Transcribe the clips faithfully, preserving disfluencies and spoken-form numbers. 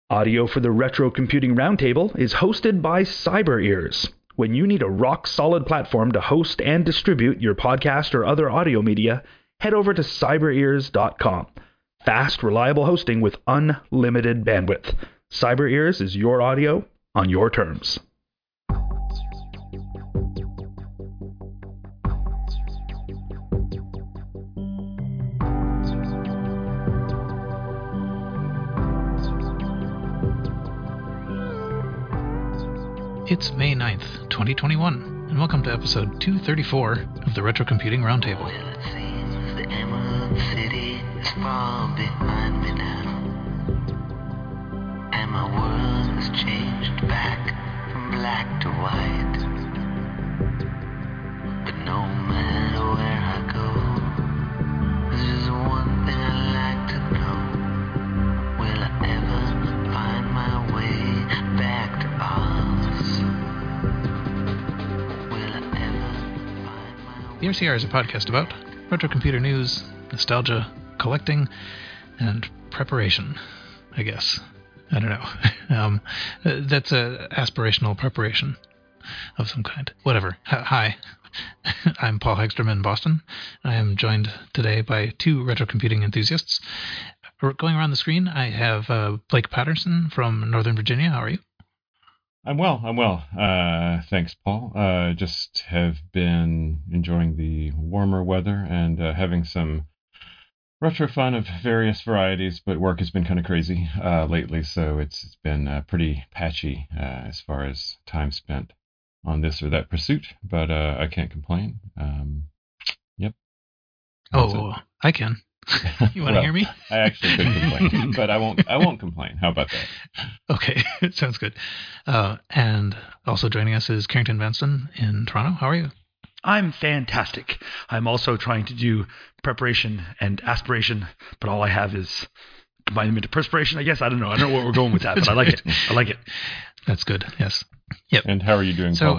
Audio for the Retro Computing Roundtable is hosted by CyberEars. When you need a rock-solid platform to host and distribute your podcast or other audio media, head over to cyber ears dot com. Fast, reliable hosting with unlimited bandwidth. CyberEars is your audio on your terms. It's May ninth, twenty twenty-one, and welcome to episode two thirty-four of the Retro Computing Roundtable. Well, it seems the Emerald City is far behind me now, and my world has changed back from black to white. But no matter where I go, there's just one thing I like to know. Will I ever find my way back to Oz? The R C R is a podcast about retro computer news, nostalgia, collecting, and preparation, I guess. I don't know. Um, that's a aspirational preparation of some kind. Whatever. Hi, I'm Paul Hegstrom in Boston. I am joined today by two retro computing enthusiasts. Going around the screen, I have uh, Blake Patterson from Northern Virginia. How are you? I'm well. I'm well. Uh, thanks, Paul. Uh, just have been enjoying the warmer weather and uh, having some retro fun of various varieties, but work has been kind of crazy uh, lately, so it's, it's been uh, pretty patchy uh, as far as time spent on this or that pursuit, but uh, I can't complain. Um, yep. That's oh, it. I can. You want to well, hear me? I actually could complain, but I won't. I won't complain. How about that? Okay, sounds good. Uh, and also joining us is Carrington Vanston in Toronto. How are you? I'm fantastic. I'm also trying to do preparation and aspiration, but all I have is combine them into perspiration, I guess. I don't know. I don't know where we're going with that, but I like it. I like it. That's good. Yes. Yep. And how are you doing, so, Paul?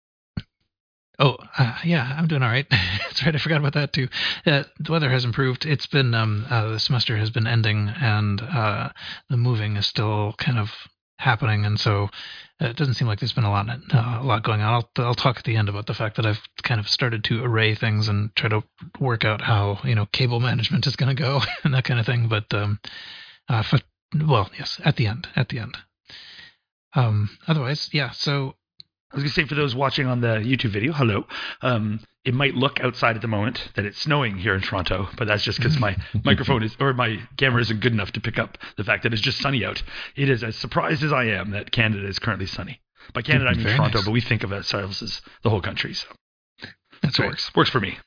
Oh, uh, yeah, I'm doing all right. That's right. I forgot about that, too. Uh, the weather has improved. It's been, um, uh, the semester has been ending, and uh, the moving is still kind of happening, and so uh, it doesn't seem like there's been a lot uh, a lot going on. I'll, I'll talk at the end about the fact that I've kind of started to array things and try to work out how, you know, cable management is going to go and that kind of thing. But, um, uh, for, well, yes, at the end, at the end. Um, otherwise, yeah, so... I was going to say, for those watching on the YouTube video, hello. Um, it might look outside at the moment that it's snowing here in Toronto, but that's just because my microphone is, or my camera isn't good enough to pick up the fact that it's just sunny out. It is as surprised as I am that Canada is currently sunny. By Canada, I mean Very Toronto, nice. but we think of ourselves as the whole country. So That's it right. works. Works for me.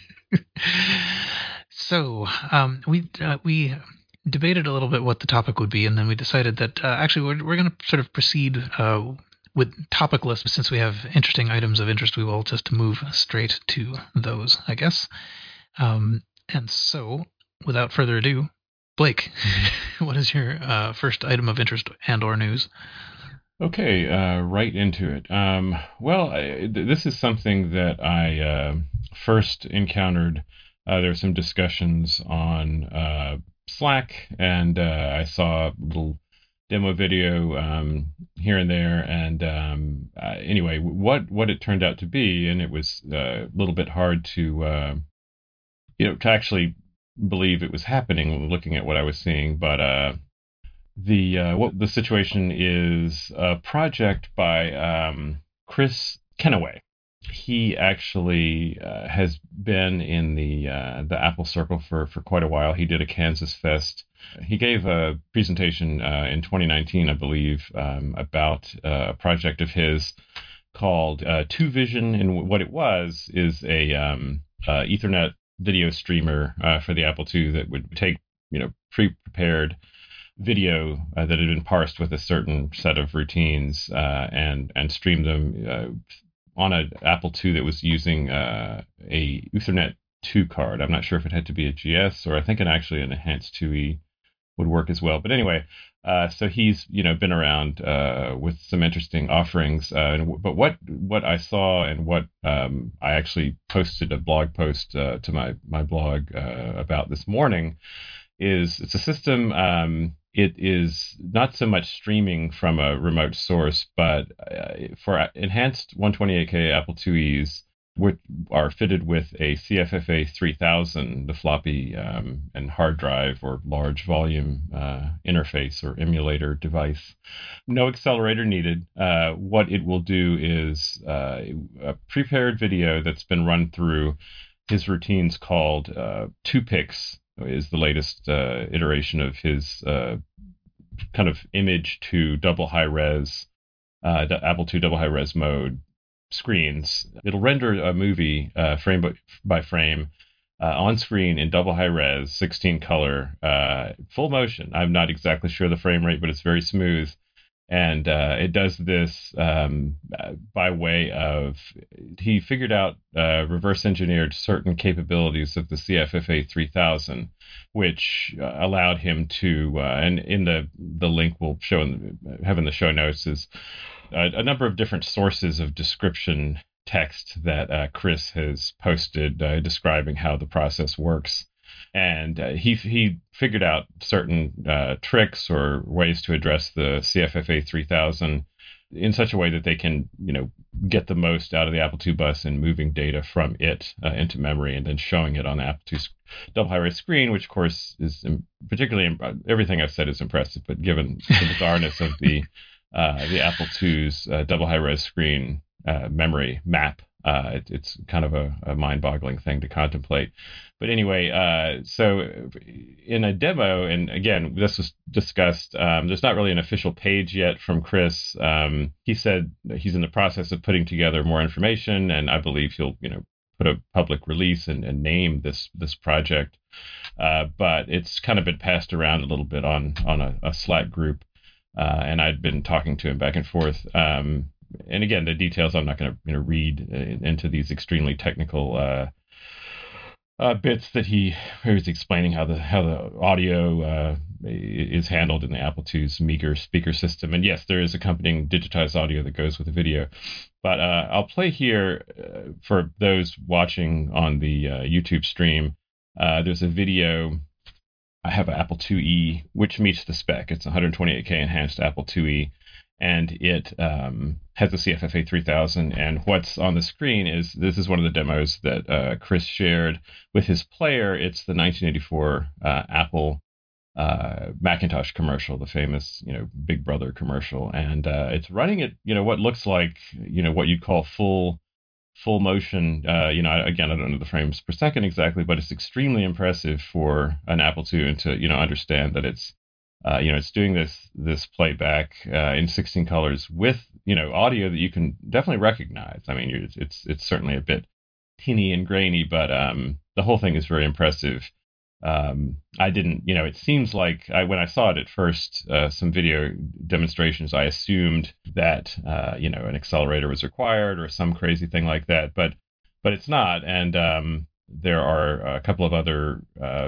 So um, we uh, we debated a little bit what the topic would be, and then we decided that uh, actually we're we're going to sort of proceed uh, with topic lists. Since we have interesting items of interest, we will just move straight to those, I guess. Um, and so, without further ado, Blake, what is your uh, first item of interest and or news? Okay, uh, right into it. Um, well, I, th- this is something that I uh, first encountered. Uh, there were some discussions on uh, Slack, and uh, I saw a little demo video um, here and there. And um, uh, anyway, what what it turned out to be, and it was uh, a little bit hard to uh, you know to actually believe it was happening, looking at what I was seeing, but. Uh, The uh, what the situation is a project by um, Chris Kenaway. He actually uh, has been in the uh, the Apple Circle for, for quite a while. He did a Kansas Fest. He gave a presentation uh, in twenty nineteen, I believe, um, about uh, a project of his called uh, Two Vision, and what it was is a um, uh, Ethernet video streamer uh, for the Apple two that would take you know pre-prepared video uh, that had been parsed with a certain set of routines uh, and and stream them uh, on an Apple two that was using uh, a Ethernet two card. I'm not sure if it had to be a G S or I think it actually an enhanced two E would work as well. But anyway, uh, so he's you know been around uh, with some interesting offerings. Uh, and, but what what I saw and what um, I actually posted a blog post uh, to my my blog uh, about this morning is it's a system. Um, it is not so much streaming from a remote source, but uh, for enhanced one twenty-eight K Apple IIe's, which are fitted with a C F F A three thousand, the floppy um, and hard drive or large volume uh, interface or emulator device. No accelerator needed. Uh, what it will do is uh, a prepared video that's been run through his routines called uh, two pix is the latest uh, iteration of his uh, kind of image to double high res, uh, the Apple two double high res mode screens. It'll render a movie uh, frame by, by frame uh, on screen in double high res, sixteen color, uh, full motion. I'm not exactly sure the frame rate, but it's very smooth. And uh, it does this um, by way of, he figured out, uh, reverse engineered certain capabilities of the C F F A three thousand, which uh, allowed him to, uh, and in the, the link we'll show in the, have in the show notes is a, a number of different sources of description text that uh, Chris has posted uh, describing how the process works. And uh, he he figured out certain uh, tricks or ways to address the C F F A three thousand in such a way that they can, you know, get the most out of the Apple two bus and moving data from it uh, into memory and then showing it on the Apple two double high res screen, which of course is particularly, everything I've said is impressive, but given the bizarreness of the uh, the Apple two's uh, double high res screen uh, memory map. Uh, it, it's kind of a, a mind-boggling thing to contemplate. But anyway, uh, so in a demo, and again, this was discussed, um, there's not really an official page yet from Chris. Um, he said that he's in the process of putting together more information, and I believe he'll, you know, put a public release and, and name this this project. Uh, but it's kind of been passed around a little bit on, on a, a Slack group, uh, and I'd been talking to him back and forth. Um, And again, the details I'm not going to you know read into these extremely technical uh, uh, bits that he, he was explaining how the how the audio uh, is handled in the Apple two's meager speaker system. And yes, there is accompanying digitized audio that goes with the video. But uh, I'll play here uh, for those watching on the uh, YouTube stream. Uh, there's a video. I have an Apple IIe, which meets the spec. It's one twenty-eight K enhanced Apple IIe. And it um, has the C F F A three thousand. And what's on the screen is, this is one of the demos that uh, Chris shared with his player. It's the nineteen eighty-four uh, Apple uh, Macintosh commercial, the famous, you know, Big Brother commercial. And uh, it's running at, you know, what looks like, you know, what you'd call full full motion. Uh, you know, again, I don't know the frames per second exactly, but it's extremely impressive for an Apple two, and to, you know, understand that it's, Uh, you know, it's doing this this playback uh, in sixteen colors with, you know, audio that you can definitely recognize. I mean, it's it's, it's certainly a bit tinny and grainy, but um, the whole thing is very impressive. Um, I didn't, you know, it seems like I, when I saw it at first, uh, some video demonstrations, I assumed that, uh, you know, an accelerator was required or some crazy thing like that, but but it's not. And um, there are a couple of other uh,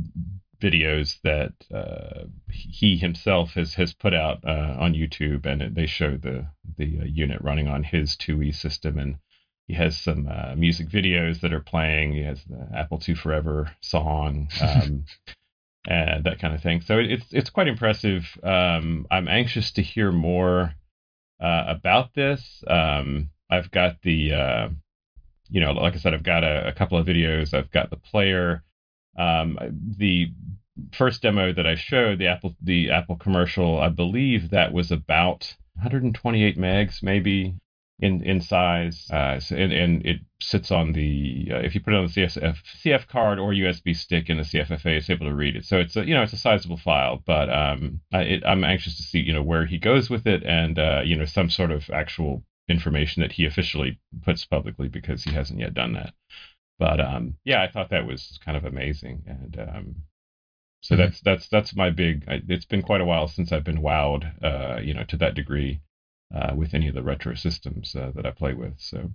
videos that uh, he himself has, has put out uh, on YouTube, and they show the the uh, unit running on his IIe system, and he has some uh, music videos that are playing. He has the Apple two Forever song, um, and that kind of thing. So it's it's quite impressive. Um, I'm anxious to hear more uh, about this. Um, I've got the, uh, you know, like I said, I've got a, a couple of videos. I've got the player. Um, the first demo that I showed, the Apple the Apple commercial, I believe that was about one twenty-eight megs, maybe in in size, uh, so, and, and it sits on the uh, if you put it on the C F, C F card or U S B stick in the C F F A, it's able to read it. So it's a, you know, it's a sizable file, but um, I, it, I'm anxious to see, you know, where he goes with it, and uh, you know, some sort of actual information that he officially puts publicly, because he hasn't yet done that. But um, yeah, I thought that was kind of amazing, and um, so mm-hmm. that's that's that's my big. It's been quite a while since I've been wowed, uh, you know, to that degree uh, with any of the retro systems uh, that I play with. So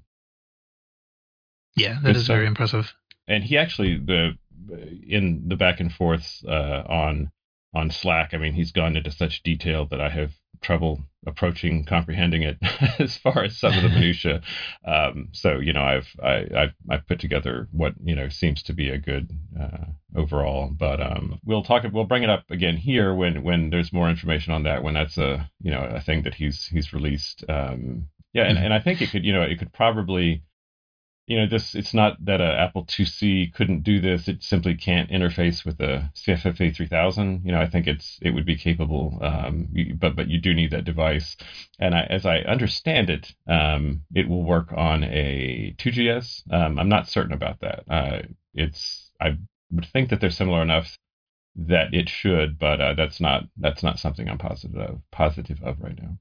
yeah, that is very impressive. And he actually the in the back and forths uh, on on Slack, I mean, he's gone into such detail that I have trouble approaching comprehending it as far as some of the minutia. Um, so you know, I've I, I've I've put together what you know seems to be a good uh, overall. But um, we'll talk. We'll bring it up again here when when there's more information on that. When that's a you know a thing that he's he's released. Um, yeah, and, and I think it could you know it could probably. You know, this, it's not that a Apple two C couldn't do this. It simply can't interface with the C F F A three thousand. You know, I think it's, it would be capable, um, you, but, but you do need that device. And I, as I understand it, um, it will work on a two G S. Um, I'm not certain about that. Uh, it's, I would think that they're similar enough that it should, but, uh, that's not, that's not something I'm positive of, positive of right now.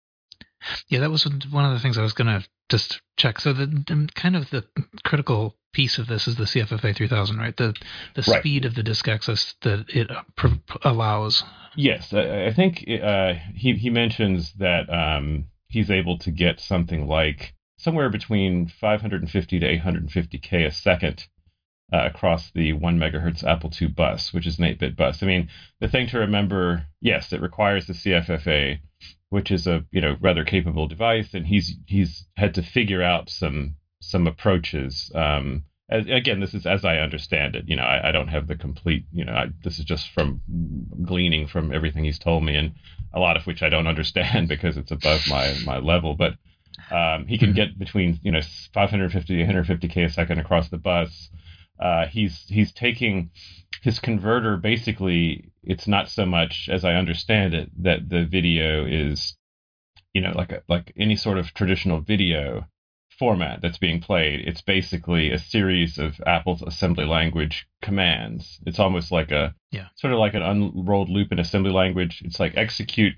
Yeah, that was one of the things I was going to just check. So the, the kind of the critical piece of this is the C F F A three thousand, right? The the Right. speed of the disk access that it uh, pr- allows. Yes, I, I think uh, he he mentions that um, he's able to get something like somewhere between five hundred fifty to eight hundred fifty K a second uh, across the one megahertz Apple two bus, which is an eight-bit bus. I mean, the thing to remember, yes, it requires the C F F A, which is a you know rather capable device, and he's he's had to figure out some some approaches. Um, as, again, this is as I understand it. You know, I, I don't have the complete. You know, I, this is just from gleaning from everything he's told me, and a lot of which I don't understand because it's above my my level. But um, he can get between you know five hundred fifty to eight hundred fifty K a second across the bus. Uh, he's he's taking his converter. Basically, it's not so much, as I understand it, that the video is, you know, like a, like any sort of traditional video format that's being played. It's basically a series of Apple's assembly language commands. It's almost like a Yeah. sort of like an unrolled loop in assembly language. It's like execute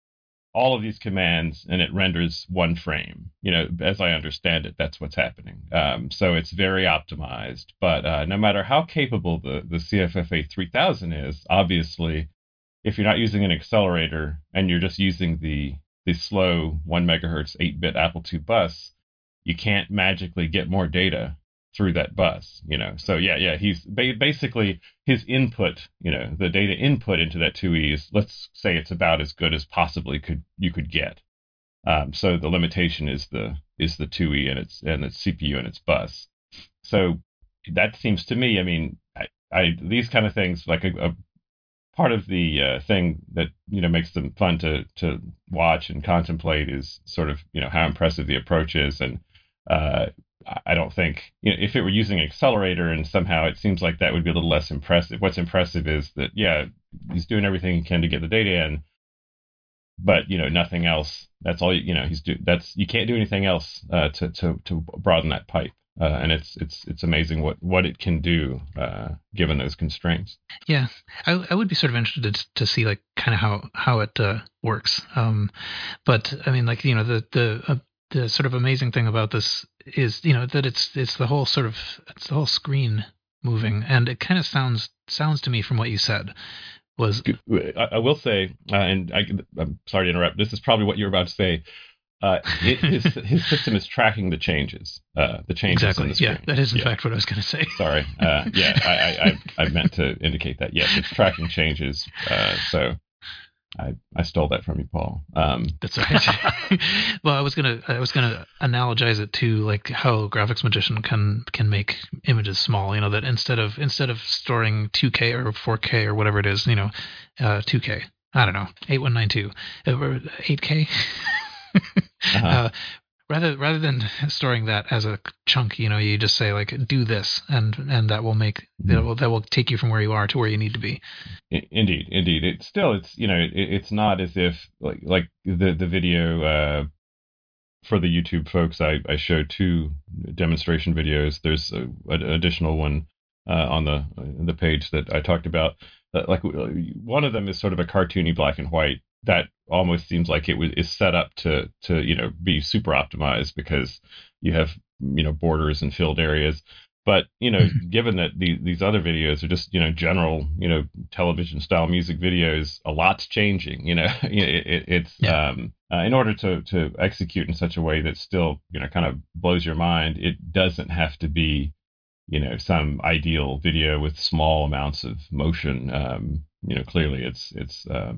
all of these commands and it renders one frame. You know, as I understand it, that's what's happening. Um, so it's very optimized. But uh, no matter how capable the, the C F F A three thousand is, obviously, if you're not using an accelerator and you're just using the the slow one megahertz eight-bit Apple two bus, you can't magically get more data through that bus. You know, so yeah, yeah, he's ba- basically his input. You know, the data input into that two E is, let's say, it's about as good as possibly could you could get. Um, so the limitation is the is the two E and its and its C P U and its bus. So that seems to me, I mean, I, I these kind of things, like a, a part of the uh, thing that you know makes them fun to to watch and contemplate is sort of you know how impressive the approach is. And uh, I don't think you know if it were using an accelerator and somehow it seems like that would be a little less impressive. What's impressive is that yeah, he's doing everything he can to get the data in, but you know nothing else. That's all you know. He's do that's you can't do anything else uh, to to to broaden that pipe. Uh, and it's it's it's amazing what, what it can do uh, given those constraints. Yeah, I, I would be sort of interested to, to see like kind of how how it uh, works. Um, but I mean, like you know, the the uh, the sort of amazing thing about this is you know that it's it's the whole sort of it's the whole screen moving, and it kind of sounds sounds to me from what you said was. I, I will say, uh, and I, I'm sorry to interrupt. This is probably what you're about to say. Uh, it, his his system is tracking the changes, uh, the changes Exactly. on the screen. Yeah, that is in yeah. fact what I was going to say. Sorry. Uh, yeah, I, I, I, I meant to indicate that. Yes, it's tracking changes. Uh, so I, I stole that from you, Paul. Um, That's right. Well, I was gonna I was gonna analogize it to like how Graphics Magician can can make images small. You know that instead of instead of storing two K or four K or whatever it is, you know, uh, two K. I don't know, eight one nine two, eight K. uh-huh. uh, rather rather than storing that as a chunk, you know, you just say like do this, and and that will make Mhm. that will that will take you from where you are to where you need to be. I- Indeed, indeed. It's still, it's you know, it, it's not as if like like the the video uh, for the YouTube folks. I I showed two demonstration videos. There's a, an additional one uh, on the the page that I talked about. Uh, like one of them is sort of a cartoony black and white that almost seems like it was is set up to to you know be super optimized because you have you know borders and filled areas. But you know, given that the, these other videos are just you know general you know television style music videos, a lot's changing. You know, it, it, it's Yeah. um, uh, in order to to execute in such a way that still you know kind of blows your mind. It doesn't have to be you know some ideal video with small amounts of motion. Um, you know, clearly it's it's um,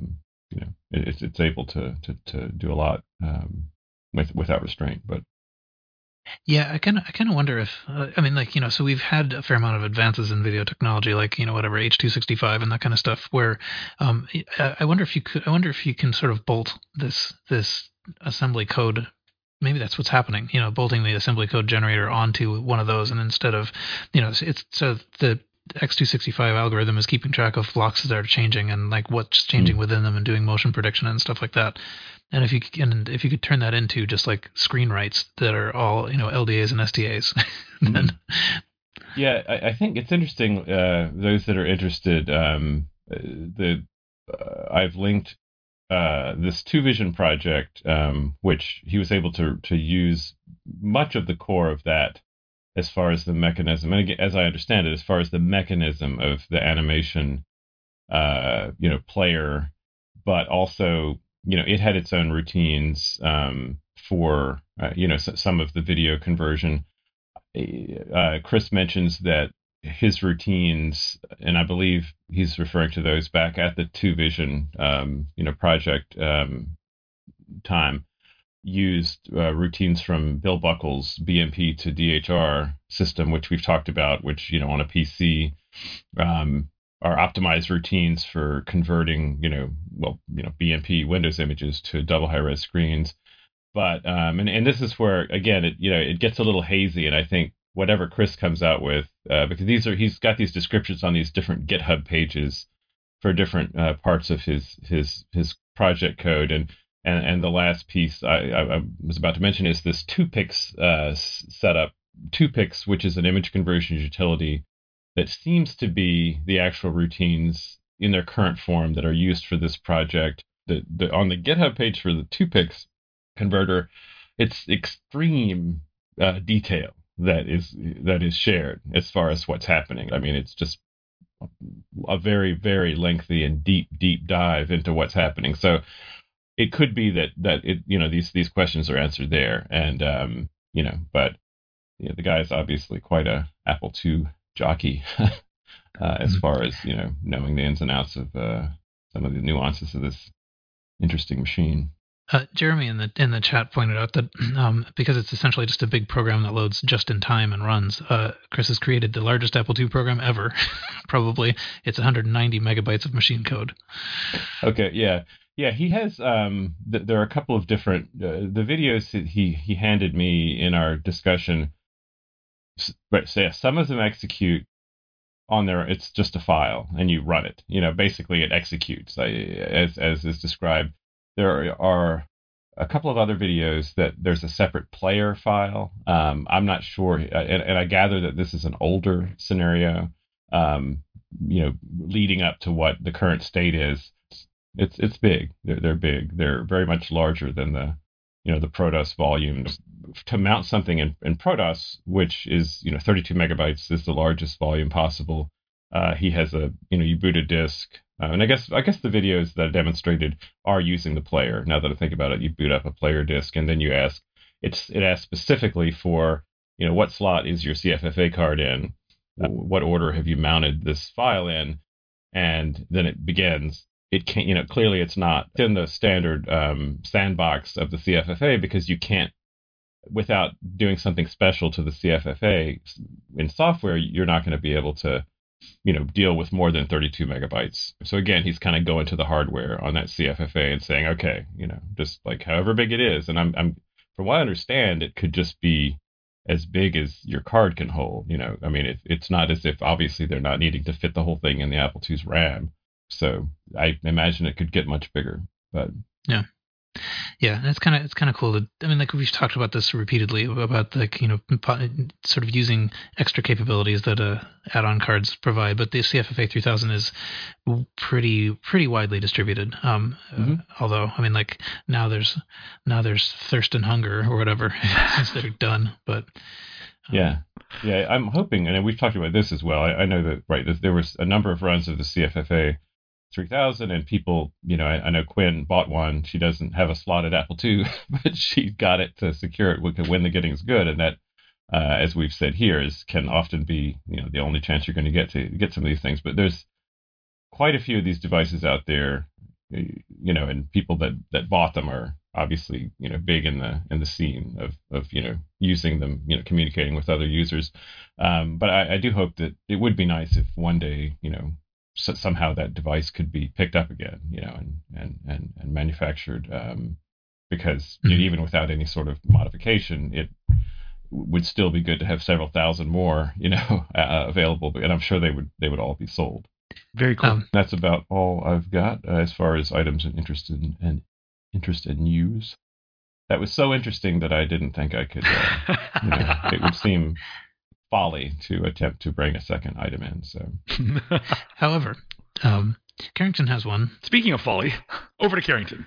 you know, it, it's it's able to to to do a lot um, with without restraint. But Yeah, I kind of I kind of wonder if uh, I mean, like, you know, so we've had a fair amount of advances in video technology, like, you know, whatever H two sixty-five and that kind of stuff. Where um, I I wonder if you could I wonder if you can sort of bolt this this assembly code. Maybe that's what's happening. You know, bolting the assembly code generator onto one of those, and instead of, you know, it's so the X two sixty-five algorithm is keeping track of blocks that are changing and like what's changing Mm. within them and doing motion prediction and stuff like that. And if you c- and if you could turn that into just like screen writes that are all, you know, L D As and S T As, then Mhm. Yeah, I, I think it's interesting. Uh, those that are interested, um, uh, the uh, I've linked uh, this Two Vision project, um, which he was able to to use much of the core of that as far as the mechanism, and again, as I understand it, as far as the mechanism of the animation, uh, you know, player, but also, you know, it had its own routines um, for, uh, you know, s- some of the video conversion. Uh, Chris mentions that his routines, and I believe he's referring to those back at the Two Vision, um, you know, project um, time, used uh, routines from Bill Buckle's B M P to D H R system, which we've talked about, which, you know, on a P C um, are optimized routines for converting, you know, well, you know, B M P Windows images to double high res screens. But um, and and this is where again, it you know, it gets a little hazy, and I think whatever Chris comes out with, uh, because these are he's got these descriptions on these different GitHub pages for different uh, parts of his his his project code, and and and the last piece I, I, I was about to mention is this two pix uh, setup. two pix, which is an image conversion utility that seems to be the actual routines in their current form that are used for this project. The, the on the GitHub page for the two pix converter, it's extreme uh, detail that is that is shared as far as what's happening. I mean, it's just a very very lengthy and deep deep dive into what's happening. So it could be that that it you know these these questions are answered there, and um, you know, but you know, the guy is obviously quite a Apple two jockey uh, as far as you know knowing the ins and outs of uh, some of the nuances of this interesting machine. Uh, Jeremy in the in the chat pointed out that um, because it's essentially just a big program that loads just in time and runs, uh, Chris has created the largest Apple two program ever. Probably it's one hundred ninety megabytes of machine code. Okay, yeah, yeah. He has. Um, th- there are a couple of different uh, the videos that he he handed me in our discussion. s- But say some of them execute on there. It's just a file, and you run it. You know, basically it executes I, as as is described. There are a couple of other videos that there's a separate player file. Um, I'm not sure, uh, and, and I gather that this is an older scenario. Um, you know, leading up to what the current state is. It's it's big. They're they're big. They're very much larger than the you know the Protos volumes. To mount something in, in Protos, which is you know thirty-two megabytes, is the largest volume possible. Uh, he has a you know you boot a disk, uh, and I guess I guess the videos that I demonstrated are using the player. Now that I think about it, you boot up a player disk, and then you ask it's it asks specifically for you know what slot is your C F F A card in, uh, what order have you mounted this file in, and then it begins. It can't, you know, clearly it's not in the standard um, sandbox of the C F F A because you can't, without doing something special to the C F F A in software, you're not going to be able to, you know, deal with more than thirty-two megabytes. So again, he's kind of going to the hardware on that C F F A and saying, okay, you know, just like however big it is, and I'm, I'm, from what I understand, it could just be as big as your card can hold. You know, I mean, it, it's not as if obviously they're not needing to fit the whole thing in the Apple two's RAM. So I imagine it could get much bigger, but Yeah. Yeah, and it's kind of it's kind of cool. To, I mean, like we've talked about this repeatedly about like you know po- sort of using extra capabilities that uh, add-on cards provide. But the C F F A three thousand is pretty pretty widely distributed. Um, uh, mhm. although I mean, like now there's now there's thirst and hunger or whatever since they're done. But um, Yeah, yeah. I'm hoping, and we've talked about this as well. I, I know that right. There there was a number of runs of the C F F A three thousand, and people, you know, I, I know Quinn bought one. She doesn't have a slot at Apple two, but she got it to secure it when the getting's good, and that, uh, as we've said here, is can often be, you know, the only chance you're going to get to get some of these things. But there's quite a few of these devices out there. you know, and people that, that bought them are obviously, you know, big in the in the scene of, of you know, using them, you know, communicating with other users. Um, but I, I do hope that it would be nice if one day, you know, so, somehow that device could be picked up again, you know, and and and, and manufactured, um, because mm-hmm. you know, even without any sort of modification, it would still be good to have several thousand more, you know, uh, available. And I'm sure they would they would all be sold. Very cool. Um, That's about all I've got uh, as far as items and interest in, and interest in news. That was so interesting that I didn't think I could. Uh, you know, it would seem folly to attempt to bring a second item in. So, however, um, Carrington has one. Speaking of folly, over to Carrington.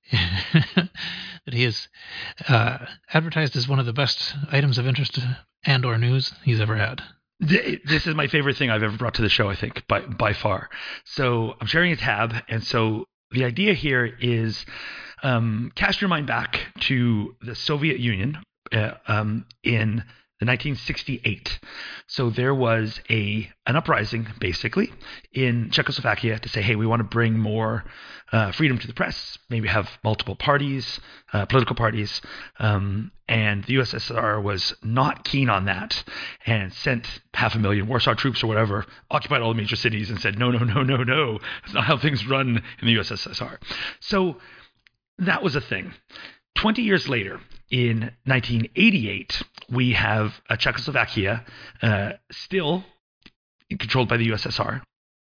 That he is uh, advertised as one of the best items of interest and/or news he's ever had. This is my favorite thing I've ever brought to the show, I think, by by far. So I'm sharing a tab, and so the idea here is um, cast your mind back to the Soviet Union uh, um, in the nineteen sixty-eight. So there was a an uprising, basically, in Czechoslovakia to say, hey, we want to bring more uh, freedom to the press, maybe have multiple parties, uh, political parties, um, and the U S S R was not keen on that and sent half a million Warsaw troops or whatever, occupied all the major cities and said, no, no, no, no, no, that's not how things run in the U S S R. So that was a thing. twenty years later, in nineteen eighty-eight, we have a Czechoslovakia uh, still controlled by the U S S R.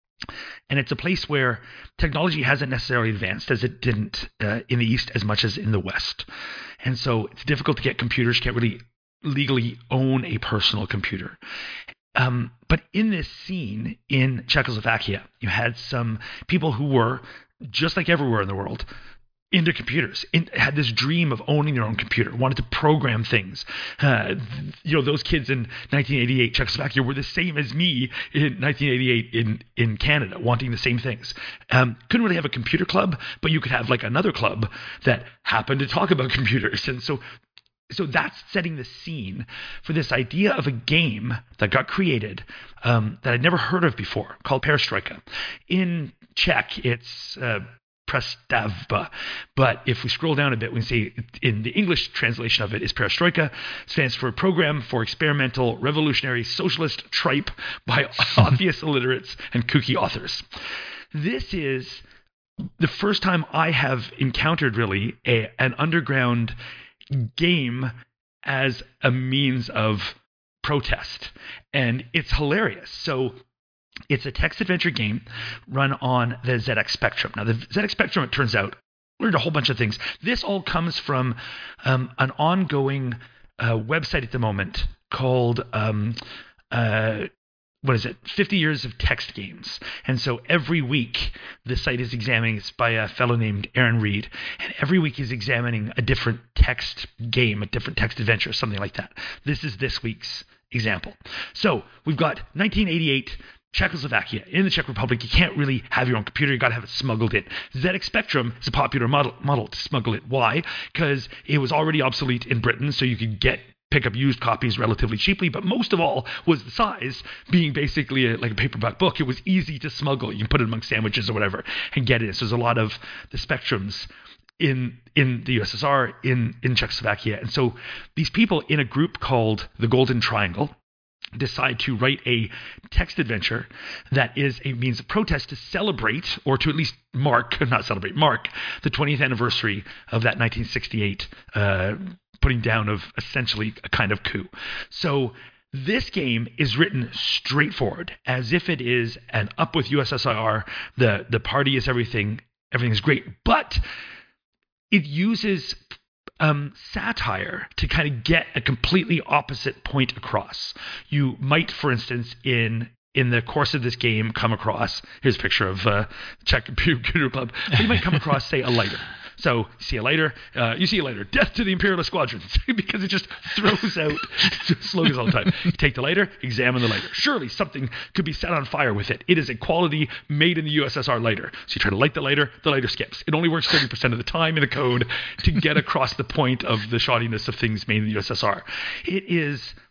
And it's a place where technology hasn't necessarily advanced as it didn't uh, in the East as much as in the West. And so it's difficult to get computers. You can't really legally own a personal computer. Um, but in this scene in Czechoslovakia, you had some people who were, just like everywhere in the world, into computers, in, had this dream of owning their own computer, wanted to program things. Uh, you know, those kids in nineteen eighty-eight Czechoslovakia were the same as me in nineteen eighty-eight in, in Canada, wanting the same things. Um, couldn't really have a computer club, but you could have like another club that happened to talk about computers. And so So that's setting the scene for this idea of a game that got created um, that I'd never heard of before, called Perestroika. In Czech, it's uh, Prestavba, but if we scroll down a bit, we can see in the English translation of it is Perestroika, stands for Program for Experimental Revolutionary Socialist Tripe by Obvious Illiterates and Kooky Authors. This is the first time I have encountered really a, an underground game as a means of protest, and it's hilarious. So it's a text adventure game run on the Z X Spectrum. Now, the Z X Spectrum, it turns out, learned a whole bunch of things. This all comes from um, an ongoing uh, website at the moment called, um, uh, what is it, fifty years of Text Games. And so every week, the site is examining, it's by a fellow named Aaron Reed, and every week he's examining a different text game, a different text adventure, something like that. This is this week's example. So we've got nineteen eighty-eight Czechoslovakia. In the Czech Republic, you can't really have your own computer. You got to have it smuggled in. Z X Spectrum is a popular model, model to smuggle it. Why? Because it was already obsolete in Britain, so you could get pick up used copies relatively cheaply, but most of all was the size, being basically a, like a paperback book. It was easy to smuggle. You can put it among sandwiches or whatever and get it. So there's a lot of the Spectrums in in the U S S R, in, in Czechoslovakia. And so these people in a group called the Golden Triangle decide to write a text adventure that is a means of protest to celebrate, or to at least mark, not celebrate, mark the twentieth anniversary of that nineteen sixty-eight uh, putting down of essentially a kind of coup. So this game is written straightforward, as if it is an up with U S S R, the, the party is everything, everything is great, but it uses Um, satire to kind of get a completely opposite point across. You might, for instance, in in the course of this game, come across, here's a picture of uh, Czech Computer Club, but you might come across, say, a lighter. So you see a lighter, uh, you see a lighter, death to the imperialist squadrons, because it just throws out slogans all the time. You take the lighter, examine the lighter. Surely something could be set on fire with it. It is a quality made in the U S S R lighter. So you try to light the lighter, the lighter skips. It only works thirty percent of the time in the code to get across the point of the shoddiness of things made in the U S S R. It is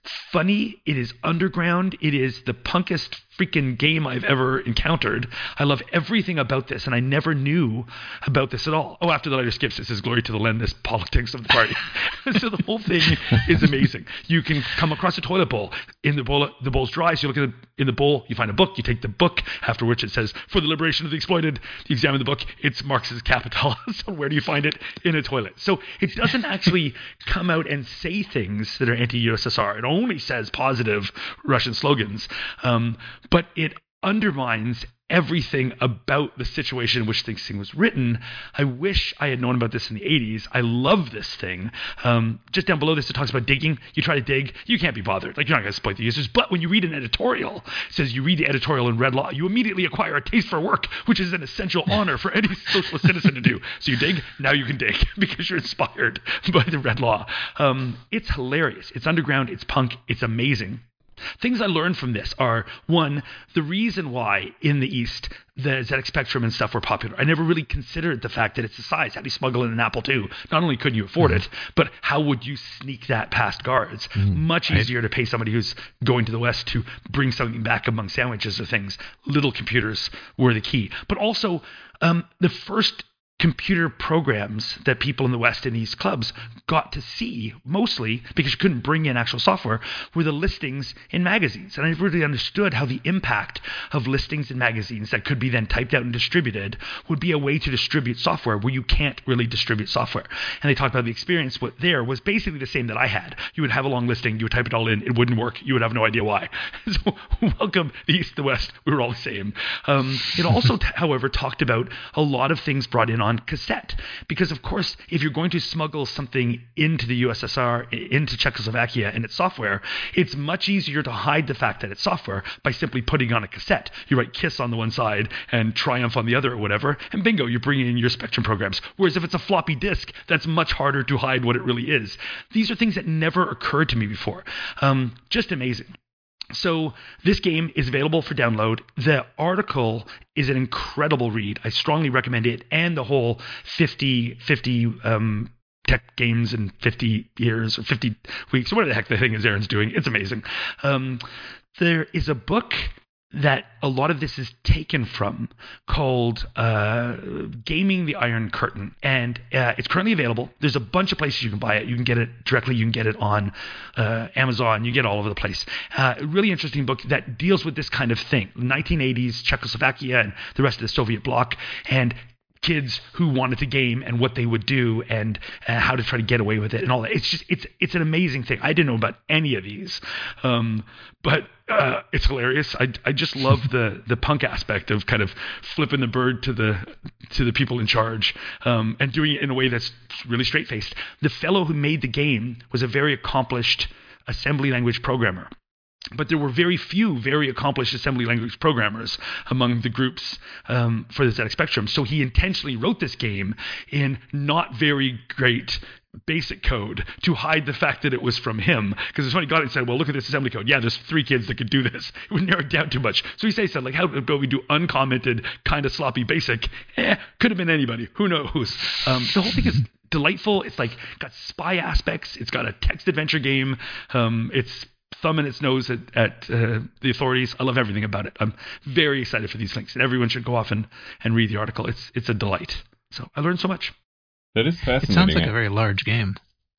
funny. It is underground. It is the punkest freaking game I've ever encountered. I love everything about this, and I never knew about this at all. Oh, after the letter skips, it says glory to the land, this politics of the party. So the whole thing is amazing. You can come across a toilet bowl. In the bowl, the bowl's dry, so you look at it in the bowl, you find a book, you take the book, after which it says, for the liberation of the exploited. You examine the book, it's Marx's Capital. So where do you find it? In a toilet. So it doesn't actually come out and say things that are anti-U S S R. It only says positive Russian slogans. Um, but it undermines everything about the situation in which this thing was written. I wish I had known about this in the eighties. I love this thing. Um, just down below this, it talks about digging. You try to dig, you can't be bothered. Like, you're not going to exploit the users. But when you read an editorial, it says you read the editorial in red law, you immediately acquire a taste for work, which is an essential honor for any socialist citizen to do. So you dig, now you can dig because you're inspired by the red law. Um, it's hilarious. It's underground. It's punk. It's amazing. Things I learned from this are, one, the reason why in the East the Z X Spectrum and stuff were popular. I never really considered the fact that it's the size. How do you smuggle in an Apple two? Not only couldn't you afford mm-hmm. it, but how would you sneak that past guards? Mm-hmm. Much right. easier to pay somebody who's going to the West to bring something back among sandwiches or things. Little computers were the key. But also, um, the first computer programs that people in the West in these clubs got to see, mostly because you couldn't bring in actual software, were the listings in magazines. And I never really understood how the impact of listings in magazines that could be then typed out and distributed would be a way to distribute software where you can't really distribute software. And they talked about the experience. What there was basically the same that I had. You would have a long listing, you would type it all in, it wouldn't work, you would have no idea why. So welcome the East, the West, we were all the same. Um, it also, t- however, talked about a lot of things brought in on cassette, because of course if you're going to smuggle something into the U S S R, into Czechoslovakia and its software, it's much easier to hide the fact that it's software by simply putting on a cassette. You write KISS on the one side and Triumph on the other or whatever, and bingo, you're bringing in your Spectrum programs. Whereas if it's a floppy disk, that's much harder to hide what it really is. These are things that never occurred to me before. Um, just amazing. So this game is available for download. The article is an incredible read. I strongly recommend it, and the whole fifty, fifty um, tech games in fifty years or fifty weeks, or whatever the heck the thing is Aaron's doing. It's amazing. Um, there is a book that a lot of this is taken from called uh, Gaming the Iron Curtain. And uh, it's currently available. There's a bunch of places you can buy it. You can get it directly. You can get it on uh, Amazon. You get it all over the place. Uh, a really interesting book that deals with this kind of thing. nineteen eighties Czechoslovakia and the rest of the Soviet bloc, and kids who wanted to game and what they would do and uh, how to try to get away with it and all that. It's just, it's it's an amazing thing. I didn't know about any of these, um, but uh, it's hilarious. I, I just love the the punk aspect of kind of flipping the bird to the to the people in charge, um, and doing it in a way that's really straight-faced. The fellow who made the game was a very accomplished assembly language programmer. But there were very few very accomplished assembly language programmers among the groups um, for the Z X Spectrum. So he intentionally wrote this game in not very great basic code to hide the fact that it was from him. Because when he got it and said, well, look at this assembly code. Yeah, there's three kids that could do this. It would narrow it down too much. So he says, like, how about we do uncommented, kind of sloppy basic? Eh, could have been anybody. Who knows? Um, the whole thing is delightful. It's like got spy aspects. It's got a text adventure game. Um, it's thumbing its nose at, at uh, the authorities. I love everything about it. I'm very excited for these links, and everyone should go off and, and read the article. It's it's a delight. So I learned so much. That is fascinating. It sounds like a very large game.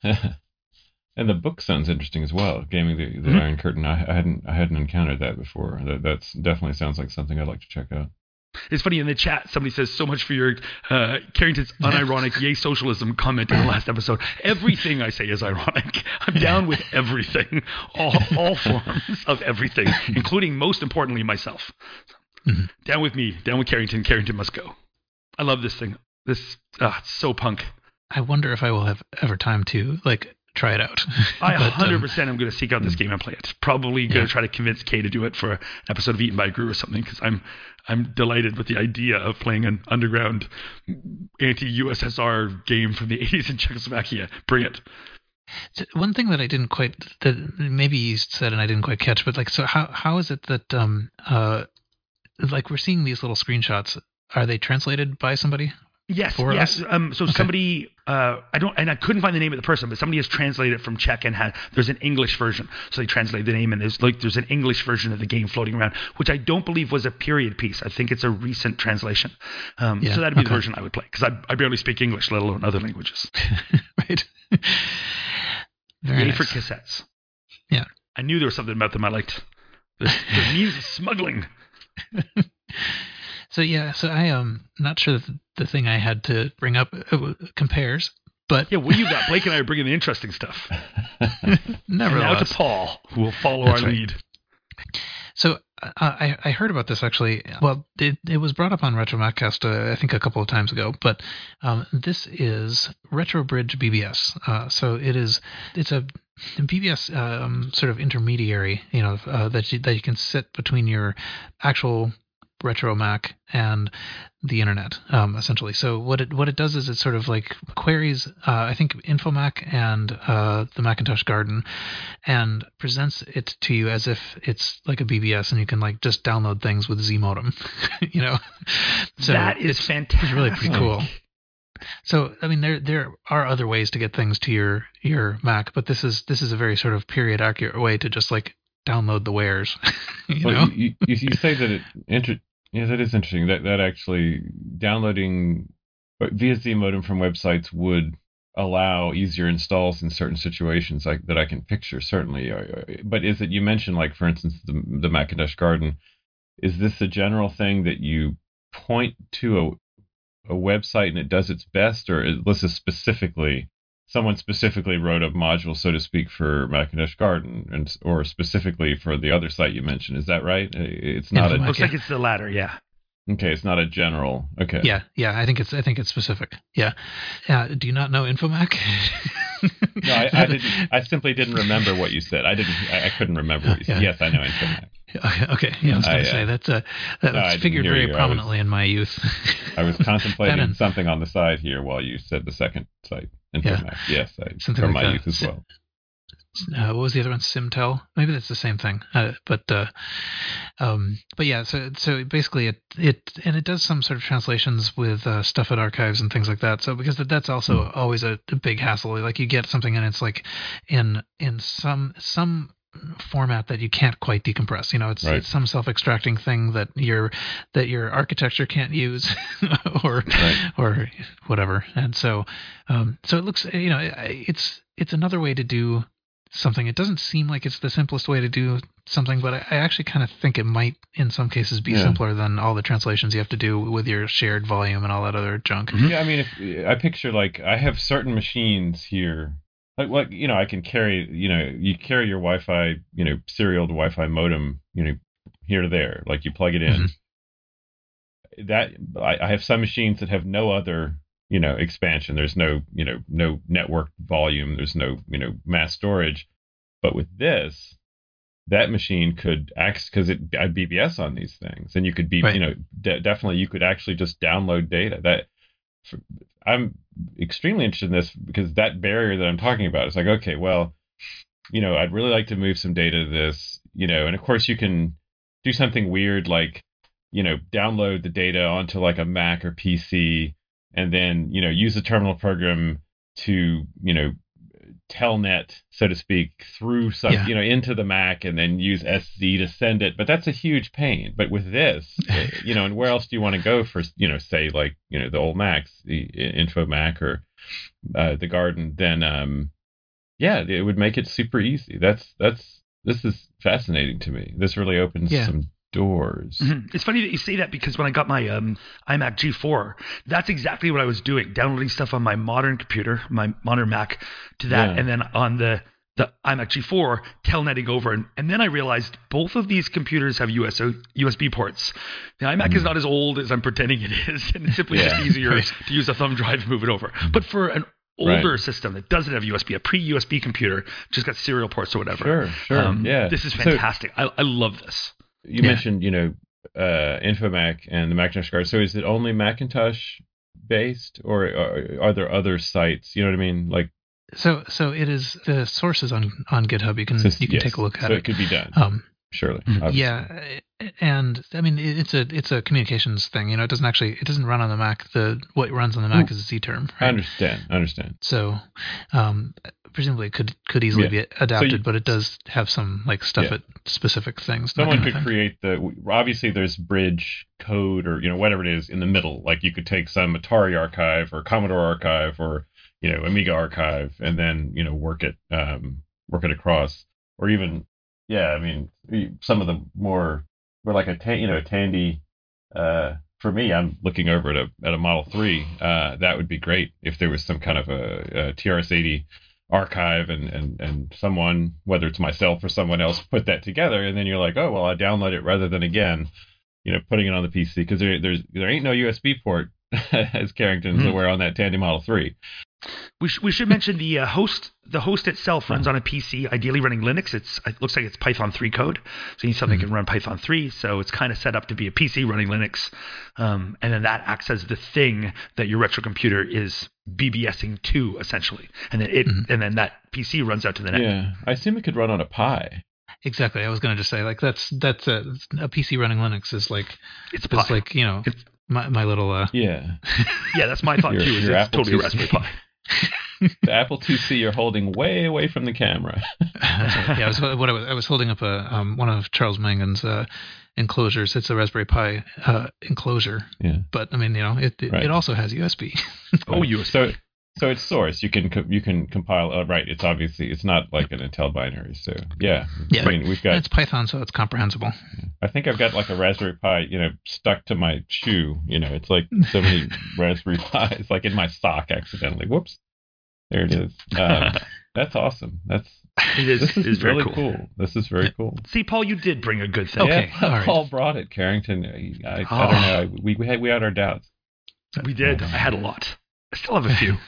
And the book sounds interesting as well. Gaming the, the mm-hmm. Iron Curtain. I, I hadn't I hadn't encountered that before. That that's definitely sounds like something I'd like to check out. It's funny, in the chat, somebody says, so much for your uh, Carrington's unironic yay socialism comment in the last episode. Everything I say is ironic. I'm down with everything, all, all forms of everything, including, most importantly, myself. Mm-hmm. Down with me, down with Carrington. Carrington must go. I love this thing. This, ah, it's so punk. I wonder if I will have ever time to, like, try it out. I but, one hundred percent um, am going to seek out this game and play it. Probably going to yeah. try to convince Kay to do it for an episode of Eaten by Gru or something, because I'm I'm delighted with the idea of playing an underground anti-U S S R game from the eighties in Czechoslovakia. Bring it. One thing that I didn't quite, that maybe you said and I didn't quite catch, but like, so how how is it that um uh like we're seeing these little screenshots? Are they translated by somebody? Yes, for yes. us? Um, so Okay. somebody, uh, I don't, and I couldn't find the name of the person, but somebody has translated it from Czech and had. There's an English version, so they translate the name, and there's like there's an English version of the game floating around, which I don't believe was a period piece. I think it's a recent translation. Um, Yeah, so that'd be okay. the version I would play because I, I barely speak English, let alone other languages. Right. Very Yay nice. for cassettes. Yeah. I knew there was something about them I liked. The, the means of smuggling. So yeah, so I am not sure that the thing I had to bring up uh, compares, but Yeah, what do you got? Blake and I are bringing the interesting stuff. And now to nevertheless. Paul, who will follow That's our right. lead. So uh, I I heard about this actually. Well, it it was brought up on Retro Maccast uh, I think a couple of times ago, but um, this is RetroBridge B B S. Uh, so it is it's a B B S um, sort of intermediary, you know, uh, that you, that you can sit between your actual Retro Mac and the internet, um, essentially. So what it what it does is it sort of like queries, uh, I think, InfoMac and uh, the Macintosh Garden, and presents it to you as if it's like a B B S, and you can like just download things with Z modem, you know. So that is it's, fantastic. it's really pretty cool. So I mean, there there are other ways to get things to your your Mac, but this is this is a very sort of period accurate way to just like download the wares. you well, know. you, you, you say that it inter- yeah, that is interesting. That that actually downloading via Z modem from websites would allow easier installs in certain situations like that I can picture certainly. But is it, you mentioned like for instance the the Macintosh Garden? Is this a general thing that you point to a a website and it does its best, or is this is specifically someone specifically wrote a module, so to speak, for Macintosh Garden, and or specifically for the other site you mentioned? Is that right? It's not Infomac, a Looks yeah. like it's the latter, yeah. okay. It's not a general. Okay. Yeah, yeah, I think it's I think it's specific. Yeah. Uh, do you not know InfoMac? No, I, I didn't. I simply didn't remember what you said. I didn't. I, I couldn't remember what you said. Yeah. Yes, I know InfoMac. Okay, okay. Yeah, I was going I, to uh, say that's uh, that no, I was didn't figured hear very you. I was- prominently in my youth. I was contemplating and- something on the side here while you said the second site, InfoMac. Yes, I, Something from like my that. youth as Si- well. Uh, what was the other one? Simtel. Maybe that's the same thing. Uh, but uh, um, but yeah. So so basically, it it and it does some sort of translations with uh, stuff at archives and things like that. So because that's also always a, a big hassle. Like you get something and it's like in in some some format that you can't quite decompress. You know, it's Right. it's some self-extracting thing that your that your architecture can't use, or Right. or whatever. And so um, so it looks, you know, it's it's another way to do something. It doesn't seem like it's the simplest way to do something, but I, I actually kind of think it might, in some cases, be Yeah. simpler than all the translations you have to do with your shared volume and all that other junk. Yeah, I mean, if I picture like I have certain machines here, like like you know, I can carry, you know, you carry your Wi-Fi, you know, serial to Wi-Fi modem, you know, here to there, like you plug it in. That I, I have some machines that have no other, you know, expansion. There's no, you know, no network volume. There's no, you know, mass storage. But with this, that machine could act because it I B B S on these things, and you could be, Right. you know, de- definitely you could actually just download data. That for, I'm extremely interested in this because that barrier that I'm talking about is like, okay, well, you know, I'd really like to move some data to this, you know, and of course you can do something weird like, you know, download the data onto like a Mac or P C, and then, you know, use a terminal program to, you know, telnet, so to speak, through some, Yeah. you know, into the Mac, and then use S Z to send it. But that's a huge pain. But with this, uh, you know, and where else do you want to go for, you know, say like, you know, the old Macs, the InfoMac or uh, the Garden? Then, um, yeah, it would make it super easy. That's that's this is fascinating to me. This really opens Yeah. some doors. Mhm. It's funny that you say that because when I got my um, iMac G four, that's exactly what I was doing, downloading stuff on my modern computer, my modern Mac, to that, Yeah. and then on the, the iMac G four, telnetting over. And, and then I realized both of these computers have U S O, U S B ports. The iMac is not as old as I'm pretending it is, and it's simply Yeah. just easier Right. to use a thumb drive and move it over. But for an older system that doesn't have U S B, a pre-U S B computer, just got serial ports or whatever. Sure, sure, Um, yeah. This is So- fantastic. I, I love this. You Yeah. mentioned, you know, uh, InfoMac and the Macintosh Garden. So is it only Macintosh based, or are, are there other sites? You know what I mean? Like, So so it is the sources on on GitHub. You can so- you can yes. take a look at so it. it could be done, Um, surely. Mhm. obviously. yeah, and I mean, it- it's a it's a communications thing. You know, it doesn't actually it doesn't run on the Mac. The what runs on the Mac is a Z term. I Right? understand. I understand. So, um, presumably it could could easily Yeah. be adapted, So you- but it does have some like stuff Yeah. at specific things. that Someone kind of could thing. create the obviously there's bridge code or you know whatever it is in the middle. Like you could take some Atari archive or Commodore archive or you know Amiga archive and then you know work it um, work it across or even yeah I mean some of the more or like a ta- you know a Tandy. Uh, for me, I'm looking over at a at a Model three. Uh, that would be great if there was some kind of a, a T R S eighty archive and, and, and someone, whether it's myself or someone else, put that together, and then you're like, oh well, I download it rather than again, you know, putting it on the P C because there there's there ain't no U S B port as Carrington's Mhm. aware on that Tandy Model three. We, sh- we should mention the uh, host. The host itself runs on a P C, ideally running Linux. It's it looks like it's Python three code, so you need something that can run Python three. So it's kind of set up to be a P C running Linux, um, and then that acts as the thing that your retro computer is BBSing to essentially, and then it Mhm. and then that P C runs out to the net. Yeah, I assume it could run on a Pi. Exactly. I was going to just say like that's that's a, a P C running Linux is like It's a it's Pi. like you know It's- my my little uh Yeah, yeah, that's my thought Your- too. Is your it's Apple totally a two C. Raspberry Pi. the Apple two C you're holding way away from the camera. That's right. Yeah, I was, what I was, I was holding up a um, one of Charles Mangan's uh, enclosures. It's a Raspberry Pi uh, enclosure, Yeah. but I mean, you know, it it, Right. it also has U S B. Oh, U S B. So so it's source. You can co- you can compile. Uh, right. It's obviously it's not like an Intel binary. So yeah. Yeah. I mean we've And got. it's Python, so it's comprehensible. I think I've got like a Raspberry Pi, you know, stuck to my shoe. You know, it's like so many Raspberry Pis, like in my sock accidentally. Whoops. There it is. Um, that's awesome. That's It is. this is, it is very really cool. cool. This is very cool. See, Paul, you did bring a good thing. Okay, Yeah, all right. Paul brought it. Carrington. I, I, I Oh. don't know. I, we we had we had our doubts. We did. I had a lot. I still have a few.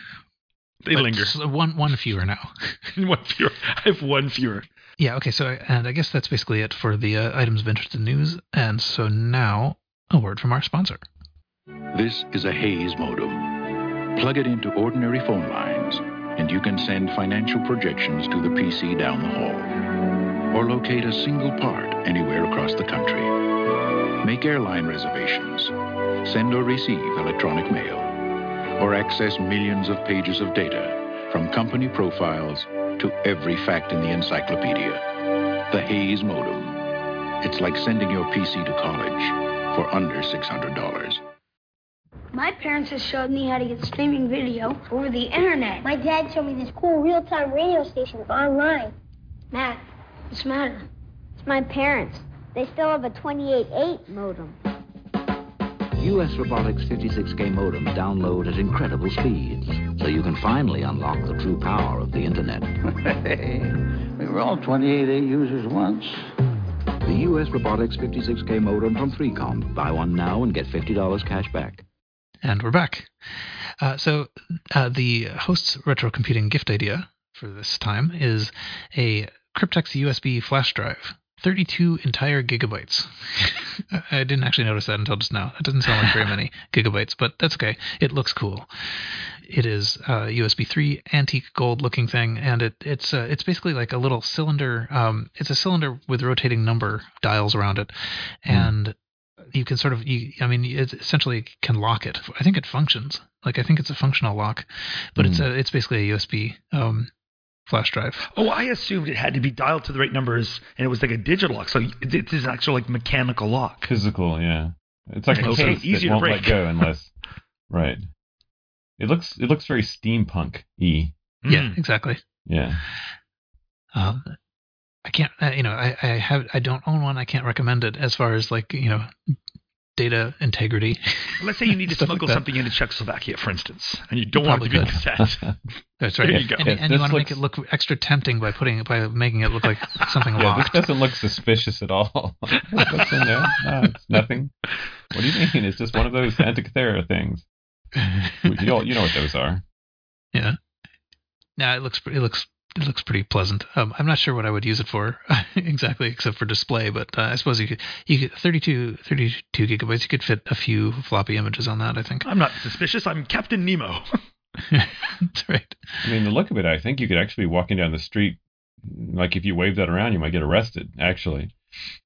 They But linger. so one one fewer now. One fewer. I have one fewer. Yeah. Okay. So and I guess that's basically it for the uh, items of interest in news. And so now a word from our sponsor. This is a Hayes modem. Plug it into ordinary phone lines, and you can send financial projections to the P C down the hall, or locate a single part anywhere across the country. Make airline reservations, send or receive electronic mail, or access millions of pages of data, from company profiles to every fact in the encyclopedia. The Hayes modem. It's like sending your P C to college for under six hundred dollars. My parents have showed me how to get streaming video over the internet. My dad showed me this cool real-time radio station online. Matt, what's the matter? It's my parents. They still have a twenty-eight eight modem. U S Robotics fifty-six K modems download at incredible speeds, so you can finally unlock the true power of the internet. We were all twenty-eight A users once. The U S Robotics fifty-six K modem from three com. Buy one now and get fifty dollars cash back. And we're back. Uh, so uh, the host's retro computing gift idea for this time is a Cryptex U S B flash drive, thirty-two entire gigabytes. I didn't actually notice that until just now. It doesn't sound like very many gigabytes, but that's okay. It looks cool. It is a U S B three antique gold looking thing, and it, it's uh, it's basically like a little cylinder. Um, it's a cylinder with rotating number dials around it, and you can sort of, you, I mean, it essentially can lock it. I think it functions. Like I think it's a functional lock, but it's a it's basically a U S B um, flash drive. Oh, I assumed it had to be dialed to the right numbers, and it was like a digital lock. So it, it is actually like mechanical lock. Physical, yeah. It's like a Okay, case easy that to won't let break. go unless right. It looks it looks very steampunk y. Yeah, Mm. exactly. Yeah. Um, I can't, uh, you know, I, I have, I don't own one. I can't recommend it as far as like, you know, data integrity. Let's say you need to Stuff like smuggle that. something into Czechoslovakia, for instance, and you don't want it to be Probably cassette. That's right. There you go. And, Yeah, and you this want to make looks- it look extra tempting by putting by making it look like something Yeah, locked. this doesn't look suspicious at all. What's in there? No, it's nothing. What do you mean? It's just one of those Antikythera things. You know, you know what those are. Yeah. No, it looks it looks it looks pretty pleasant. Um, I'm not sure what I would use it for exactly, except for display. But uh, I suppose you could you could thirty-two, thirty-two gigabytes. You could fit a few floppy images on that. I think. I'm not suspicious. I'm Captain Nemo. That's right. I mean, the look of it, I think you could actually be walking down the street. Like if you wave that around, you might get arrested. Actually,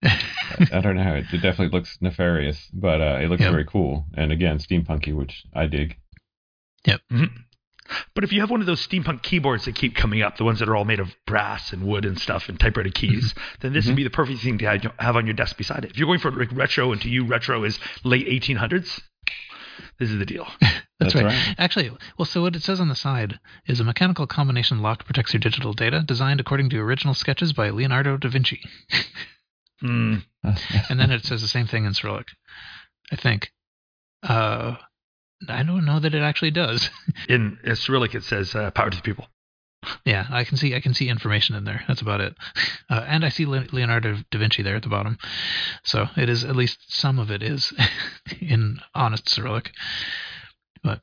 I don't know how it, it definitely looks nefarious, but uh, it looks Yep. very cool. And again, steampunky, which I dig. Yep. Mhm. But if you have one of those steampunk keyboards that keep coming up, the ones that are all made of brass and wood and stuff and typewriter keys, then this Mhm. would be the perfect thing to have- have on your desk beside it. If you're going for like retro, and to you retro is late eighteen hundreds, this is the deal. That's, That's right. right. Actually, well, so what it says on the side is a mechanical combination lock protects your digital data, designed according to original sketches by Leonardo da Vinci. Hmm. And then it says the same thing in Cyrillic, I think. Uh, I don't know that it actually does. In uh, Cyrillic, it says uh, "power to the people." Yeah, I can see I can see information in there. That's about it. Uh, and I see Le- Leonardo da Vinci there at the bottom. So it is, at least some of it is in honest Cyrillic. But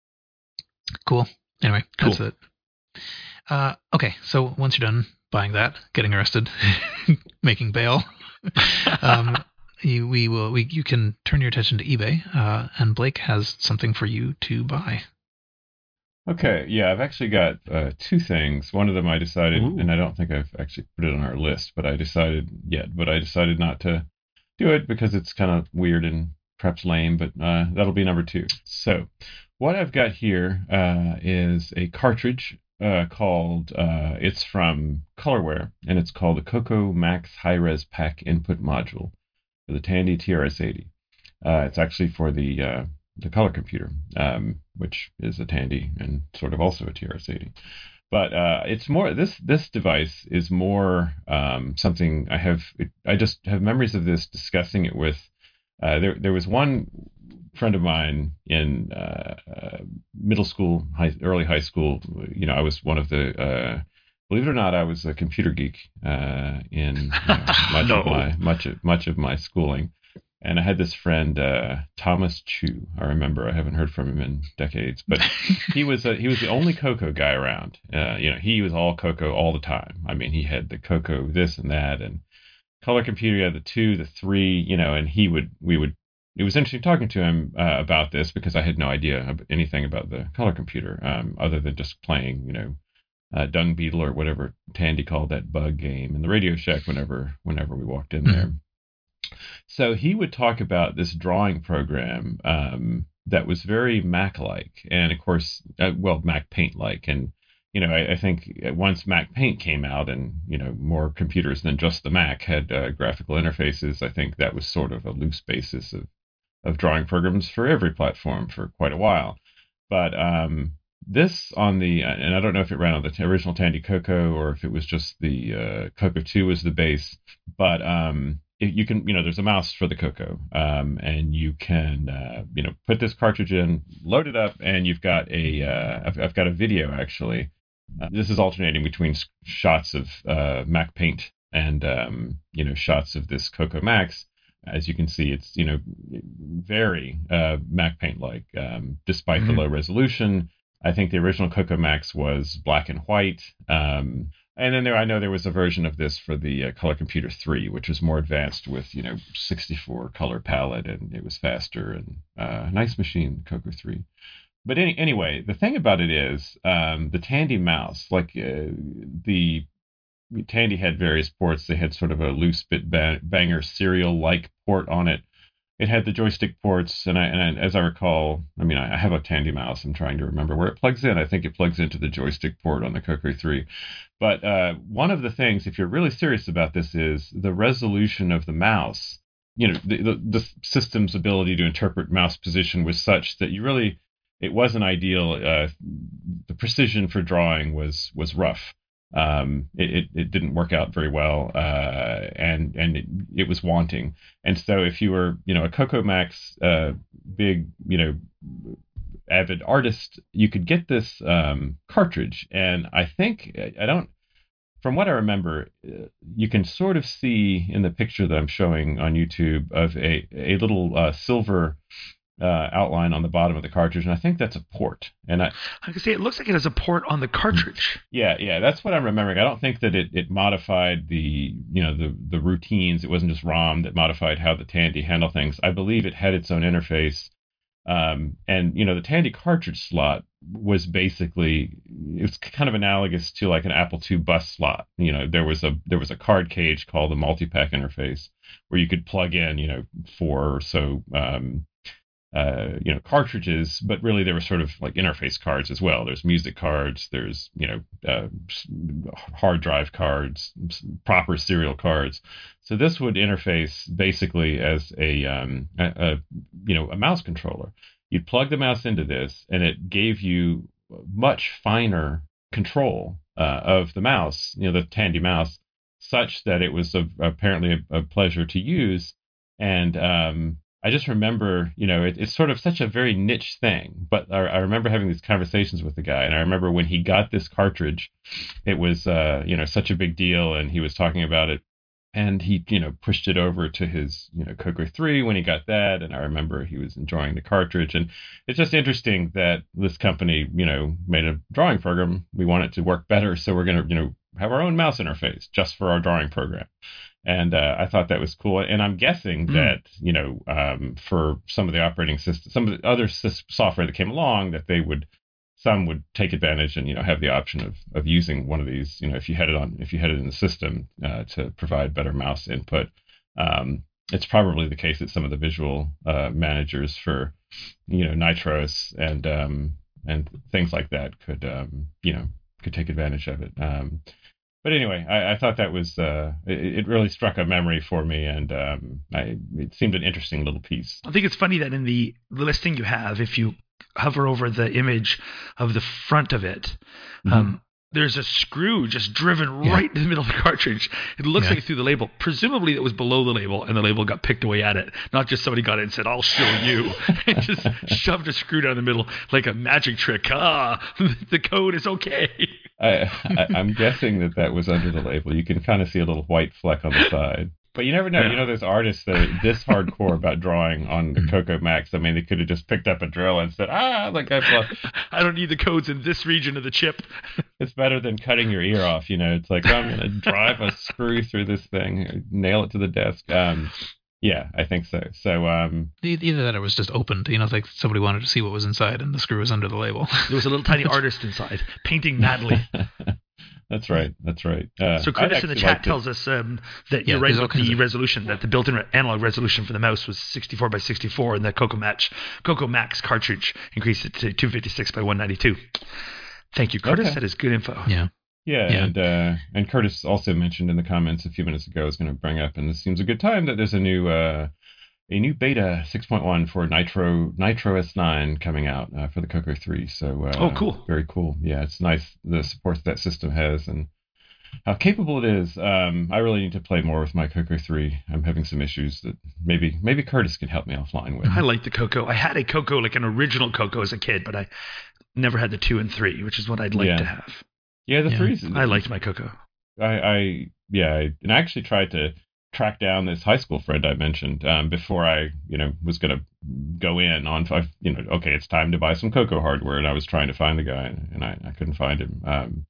cool. Anyway, that's Cool. it. Uh, okay, so once you're done buying that, getting arrested, making bail, um, you we will we you can turn your attention to eBay, uh, and Blake has something for you to buy. Okay, yeah, I've actually got uh, two things. One of them I decided, Ooh. and I don't think I've actually put it on our list, but I decided yet, but I decided not to do it because it's kind of weird and perhaps lame, but uh, that'll be number two. So, what I've got here uh, is a cartridge uh, called, uh, it's from Colorware, and it's called the Coco Max High-Res Pack Input Module for the Tandy T R S eighty. Uh, it's actually for the uh, the color computer, um, which is a Tandy and sort of also a T R S eighty. But uh, it's more this this device is more um, something I have. It, I just have memories of this discussing it with. Uh, there there was one friend of mine in uh, uh, middle school, high, early high school. You know, I was one of the. Uh, believe it or not, I was a computer geek uh, in you know, much No. of my much of much of my schooling. And I had this friend, uh, Thomas Chu. I remember. I haven't heard from him in decades, but he was a, he was the only Coco guy around. Uh, you know, he was all Coco all the time. I mean, he had the Coco this and that, and color computer. He had the two, the three. You know, and he would we would. It was interesting talking to him uh, about this because I had no idea of anything about the color computer um, other than just playing. You know, uh, Dung Beetle or whatever Tandy called that bug game in the Radio Shack. Whenever whenever we walked in there. So he would talk about this drawing program um, that was very Mac-like, and of course, uh, well, Mac Paint-like. And you know, I, I think once Mac Paint came out, and you know, more computers than just the Mac had uh, graphical interfaces, I think that was sort of a loose basis of of drawing programs for every platform for quite a while. But um, this on the, and I don't know if it ran on the t- original Tandy Coco or if it was just the uh, Coco two was the base, but um, you can, you know, there's a mouse for the Coco, um, and you can, uh, you know, put this cartridge in, load it up, and you've got a, uh, I've, I've got a video actually. Uh, this is alternating between shots of uh, Mac Paint and, um, you know, shots of this Coco Max. As you can see, it's, you know, very uh, Mac Paint-like, um, despite Mhm. the low resolution. I think the original Coco Max was black and white. Um, And then there, I know there was a version of this for the uh, Color Computer three, which was more advanced with, you know, sixty-four color palette, and it was faster and uh, nice machine, Coco three. But any, anyway, the thing about it is um, the Tandy mouse, like uh, the Tandy had various ports. They had sort of a loose bit ba- banger serial-like port on it. It had the joystick ports, and, I, and I, as I recall, I mean, I have a Tandy mouse. I'm trying to remember where it plugs in. I think it plugs into the joystick port on the Coco three. But uh, one of the things, if you're really serious about this, is the resolution of the mouse. You know, the, the, the system's ability to interpret mouse position was such that you really, it wasn't ideal. Uh, the precision for drawing was was rough. Um, it, it, it didn't work out very well, uh, and and it, it was wanting. And so, if you were, you know, a Coco Max uh, big, you know, avid artist, you could get this um, cartridge. And I think I don't, from what I remember, uh, you can sort of see in the picture that I'm showing on YouTube of a a little uh, silver uh, outline on the bottom of the cartridge, and I think that's a port. And I, I can say it looks like it has a port on the cartridge. yeah, yeah, that's what I'm remembering. I don't think that it, it modified the, you know, the the routines. It wasn't just ROM that modified how the Tandy handled things. I believe it had its own interface. Um, and you know, the Tandy cartridge slot was basically it's kind of analogous to like an Apple two bus slot. You know, there was a there was a card cage called a multi-pack interface where you could plug in, you know, four or so, um, uh, you know, cartridges, but really there were sort of like interface cards as well. There's music cards, there's, you know, uh, hard drive cards, proper serial cards. So this would interface basically as a, um, a, a you know, a mouse controller. You'd plug the mouse into this, and it gave you much finer control uh, of the mouse, you know, the Tandy mouse, such that it was a, apparently a, a pleasure to use. And um, I just remember, you know, it, it's sort of such a very niche thing. But I, I remember having these conversations with the guy, and I remember when he got this cartridge, it was, uh, you know, such a big deal, and he was talking about it. And he, you know, pushed it over to his, you know, Coco three when he got that. And I remember he was enjoying the cartridge. And it's just interesting that this company, you know, made a drawing program. We want it to work better. So we're going to, you know, have our own mouse interface just for our drawing program. And uh, I thought that was cool. And I'm guessing mm. that, you know, um, for some of the operating systems, some of the other s- software that came along, that they would, some would take advantage and, you know, have the option of, of using one of these, you know, if you had it on, if you had it in the system uh, to provide better mouse input. Um, it's probably the case that some of the visual uh, managers for, you know, Nitros and um, and things like that could, um, you know, could take advantage of it. Um, but anyway, I, I thought that was, uh, it, it really struck a memory for me, and um, I, it seemed an interesting little piece. I think it's funny that in the listing you have, if you hover over the image of the front of it, mm-hmm. um, there's a screw just driven yeah. right in the middle of the cartridge. It looks yeah. like it's through the label. Presumably it was below the label, and the label got picked away at it. Not just somebody got it and said, I'll show you. And just shoved a screw down the middle like a magic trick. Ah, the code is okay. I, I, I'm guessing that that was under the label. You can kind of see a little white fleck on the side. But you never know. Yeah. You know, there's artists that are this hardcore about drawing on the Coco Max. I mean, they could have just picked up a drill and said, ah, like I've I don't need the codes in this region of the chip. It's better than cutting your ear off. You know, it's like, oh, I'm going to drive a screw through this thing, nail it to the desk. Um, yeah, I think so. So um, either that or it was just opened. You know, like somebody wanted to see what was inside, and the screw was under the label. There was a little tiny artist inside, painting madly. That's right. That's right. Uh, so Curtis in the chat tells us um, that you're yeah, right about the resolution, that the built-in re- analog resolution for the mouse was sixty-four by sixty-four, and the Coco Max, Coco Max cartridge increased it to two fifty-six by one ninety-two. Thank you, Curtis. Okay. That is good info. Yeah. Yeah, yeah. and uh, and Curtis also mentioned in the comments a few minutes ago, I was going to bring up, and this seems a good time, that there's a new uh, a new beta six point one for Nitro Nitro S nine coming out uh, for the Coco three. So uh, oh, cool, very cool. Yeah, it's nice the support that system has and how capable it is. Um, I really need to play more with my Coco three. I'm having some issues that maybe maybe Curtis can help me offline with. I like the Coco. I had a Coco, like an original Coco as a kid, but I never had the two and three, which is what I'd like yeah. to have. Yeah, the yeah. threes. I liked my Coco. I, I yeah, I, and I actually tried to track down this high school friend I mentioned um, before I, you know, was going to go in on, you know, okay, it's time to buy some Coco hardware, and I was trying to find the guy, and I, I couldn't find him. Um,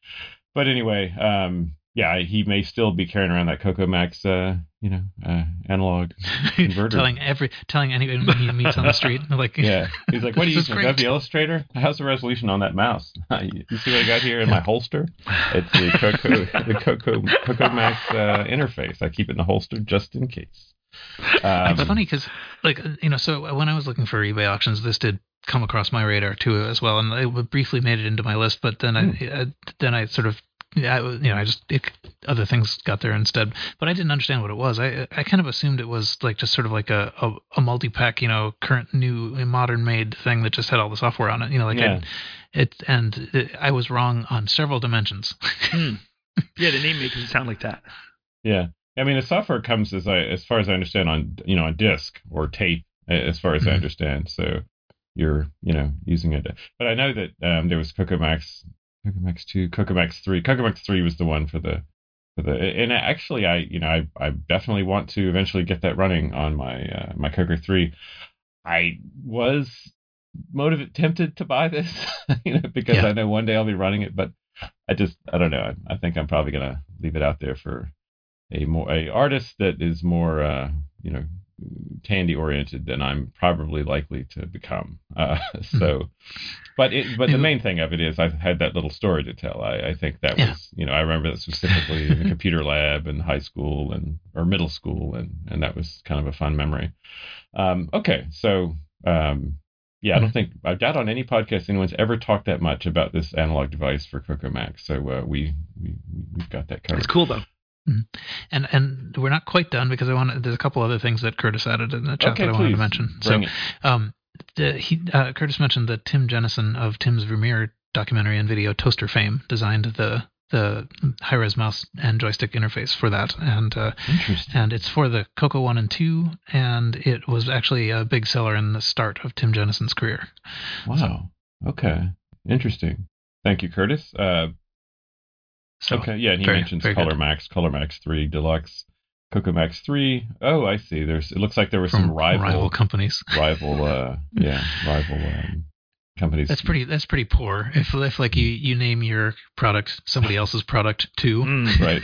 but anyway, um, yeah, he may still be carrying around that Coco Max, uh, you know, uh, analog converter. telling every, telling anyone he meets on the street, like, yeah, he's like, "What do you use? Adobe Illustrator? How's the resolution on that mouse? You see what I got here in my holster? It's the Coco, the Coco, Coco Max uh, interface. I keep it in the holster just in case." Um, it's funny because, like, you know, so when I was looking for eBay auctions, this did come across my radar too as well, and it briefly made it into my list, but then hmm. I, I then I sort of. Yeah, you know, I just it, other things got there instead, but I didn't understand what it was. I I kind of assumed it was like just sort of like a a, a multi-pack, you know, current, new, modern made thing that just had all the software on it. You know, like yeah. I, it and it, I was wrong on several dimensions. mm. Yeah, the name makes it sound like that. Yeah, I mean, the software comes as I as far as I understand on you know on disc or tape, as far as mm-hmm. I understand. So you're you know using it, but I know that um, there was Coco Max. Coco Max two, Coco Max three. Coco Max three was the one for the for the. And actually, I you know I, I definitely want to eventually get that running on my uh, my Coco three. I was motivated, tempted to buy this, you know, because yeah. I know one day I'll be running it, but I just I don't know. I, I think I'm probably gonna leave it out there for a more a artist that is more uh, you know Tandy oriented than I'm probably likely to become. Uh, so, but it, but the main thing of it is I've had that little story to tell. I, I think that Yeah. was, you know, I remember that specifically in the computer lab in high school and or middle school, and and that was kind of a fun memory. Um, okay, so. Um, Yeah, I don't think I doubt on any podcast anyone's ever talked that much about this analog device for Coco Max. So uh, we we we've got that covered. It's cool though. Mhm. And and we're not quite done because I want there's a couple other things that Curtis added in the chat Okay, that I wanted please, to mention. bring so, it. um, the, he uh, Curtis mentioned that Tim Jennison of Tim's Vermeer documentary and video Toaster fame designed the the high-res mouse and joystick interface for that, and uh, Interesting. and it's for the Coco one and two, and it was actually a big seller in the start of Tim Jennison's career. Wow. Okay. Interesting. Thank you, Curtis. Uh, So, okay. Yeah, and he very- mentions very Color good. Max, Color Max three Deluxe, Coco Max three. Oh, I see. There's. It looks like there were From some rival, rival companies. rival. Uh, yeah, rival um, companies. That's pretty. That's pretty poor. If, if like you, you name your product somebody else's product too. Mm. Right.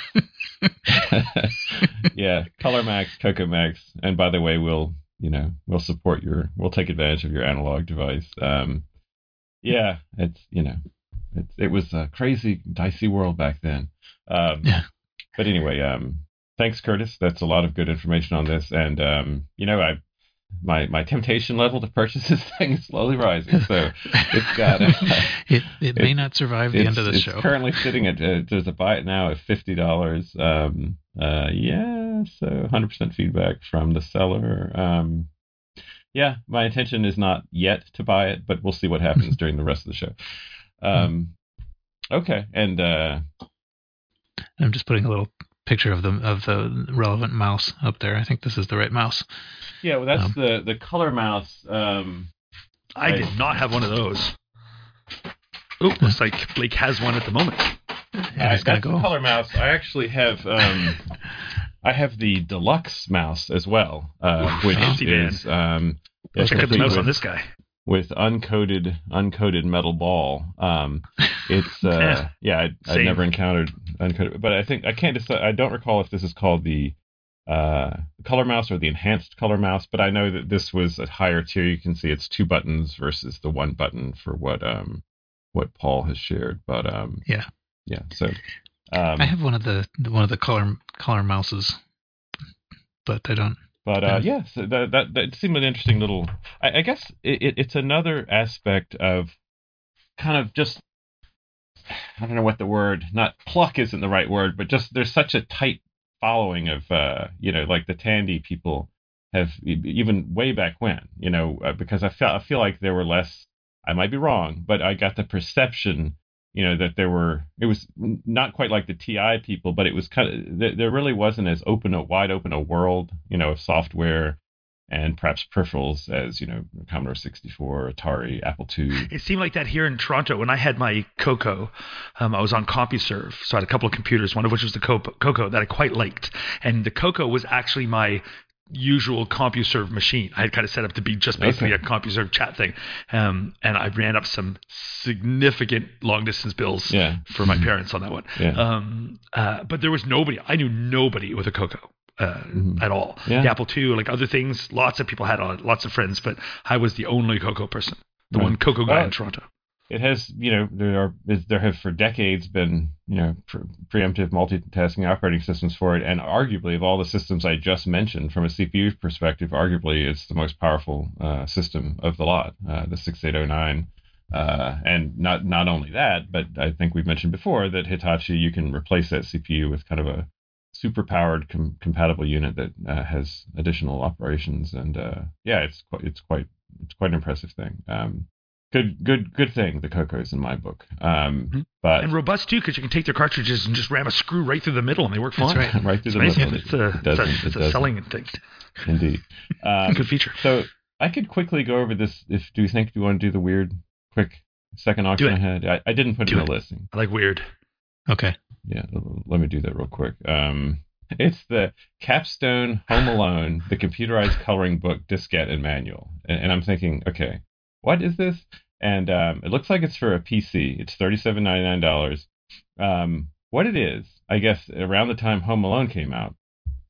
Yeah, Color Max, Coco Max, and by the way, we'll you know we'll support your, we'll take advantage of your analog device. Um, yeah, it's you know, it's it was a crazy, dicey world back then. Um, Yeah. But anyway, um, thanks, Curtis. That's a lot of good information on this, and um, you know, I my my temptation level to purchase this thing is slowly rising. So it's got a, it it may it- not survive the it's, end of this it's show. currently sitting at uh, there's a buy it now at fifty dollars. Um, uh, yeah, so one hundred percent feedback from the seller. Um, yeah, my intention is not yet to buy it, but we'll see what happens during the rest of the show. Um, okay, and uh, I'm just putting a little picture of the of the relevant mouse up there. I think this is the right mouse. yeah, well, that's Um, the the color mouse. Um, I I- did not have one of those. Oh, looks like Blake has one at the moment. Yeah, I, it's gonna that's go. the color mouse. I actually have um, I have the deluxe mouse as well, uh, which fancy man. is um, Check out the complete mouse with, on this guy. with uncoated uncoated metal ball. Um, it's uh, Yeah. yeah, I, I've Same. never encountered uncoated, but I think I can't decide. I don't recall if this is called the uh, color mouse or the enhanced color mouse, but I know that this was a higher tier. You can see it's two buttons versus the one button for what um what Paul has shared. But um Yeah. yeah. So um, I have one of the one of the color color mouses, but I don't. But uh, yeah, so that, that that seemed an interesting little. I, I guess it, it, it's another aspect of kind of just. I don't know what the word. Not pluck isn't the right word, but just there's such a tight following of uh, you know, like the Tandy people have e- even way back when, you know, uh, because I felt I feel like there were less. I might be wrong, but I got the perception, you know, that there were. It was not quite like the T I people, but it was kind of. There, there really wasn't as open a wide open a world, you know, of software and perhaps peripherals as, you know, Commodore sixty-four, Atari, Apple two. It seemed like that here in Toronto when I had my Coco. Um, I was on CompuServe, so I had a couple of computers, one of which was the Co- Coco that I quite liked. And the Coco was actually my usual CompuServe machine. I had kind of set up to be just basically Okay. a CompuServe chat thing. Um, and I ran up some significant long distance bills Yeah. for my parents on that one. Yeah. Um, uh, but there was nobody. I knew nobody with a Coco. Uh, Mhm. at all. Yeah. The Apple two, like other things, lots of people had on it, lots of friends, but I was the only Coco person, the Right. one Coco guy Well, in Toronto. It has, you know, there are is- there have for decades been, you know, pre- preemptive multitasking operating systems for it, and arguably of all the systems I just mentioned, from a C P U perspective, arguably it's the most powerful uh, system of the lot, uh, the sixty-eight oh nine. Uh, and not not only that, but I think we've mentioned before that Hitachi, you can replace that C P U with kind of a super powered com- compatible unit that uh, has additional operations, and uh, yeah, it's quite it's quite it's quite an impressive thing. Um, good good good thing the Cocos in my book. Um, Mhm. but And robust too, because you can take their cartridges and just ram a screw right through the middle, and they work fine. That's right. right through It's the amazing. middle, It's a, it it's a, doesn't- it's it a doesn't. selling thing. Indeed. Um, Good feature. So I could quickly go over this. If do you think do you want to do the weird quick second auction it. I had? I, I didn't put Do it in the it. listing. I like weird. Okay. Yeah, l- let me do that real quick. Um, it's the Capstone Home Alone, the computerized coloring book, diskette, and manual. And, and I'm thinking, okay, what is this? And um, it looks like it's for a P C. It's thirty-seven ninety-nine. Um, what it is, I guess, around the time Home Alone came out,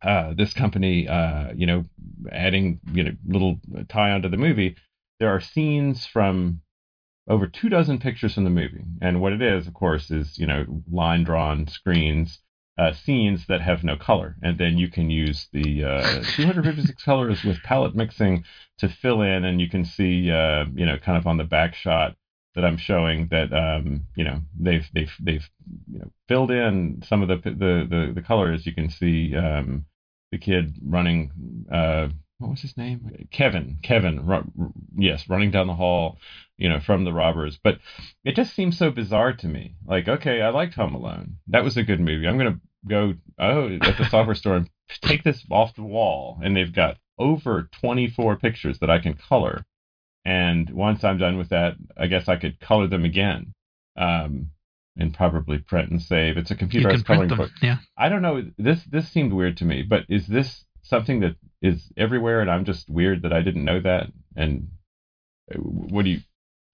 uh, this company, uh, you know, adding, you know, little tie onto the movie, there are scenes from over two dozen pictures from the movie. And what it is, of course, is, you know, line drawn screens, uh, scenes that have no color. And then you can use the uh, two hundred fifty-six colors with palette mixing to fill in. And you can see, uh, you know, kind of on the back shot that I'm showing that, um, you know, they've, they've, they've, you know, filled in some of the, the, the, the colors. You can see, um, the kid running, uh, what was his name? Kevin, Kevin, ru- yes, running down the hall, you know, from the robbers. But it just seems so bizarre to me. Like, okay, I liked Home Alone. That was a good movie. I'm going to go, oh, at the software store and take this off the wall. And they've got over twenty-four pictures that I can color. And once I'm done with that, I guess I could color them again, um, and probably print and save. It's a computerized coloring them, book. Yeah. I don't know. This this seemed weird to me, but is this something that is everywhere, and I'm just weird that I didn't know that? And what do you?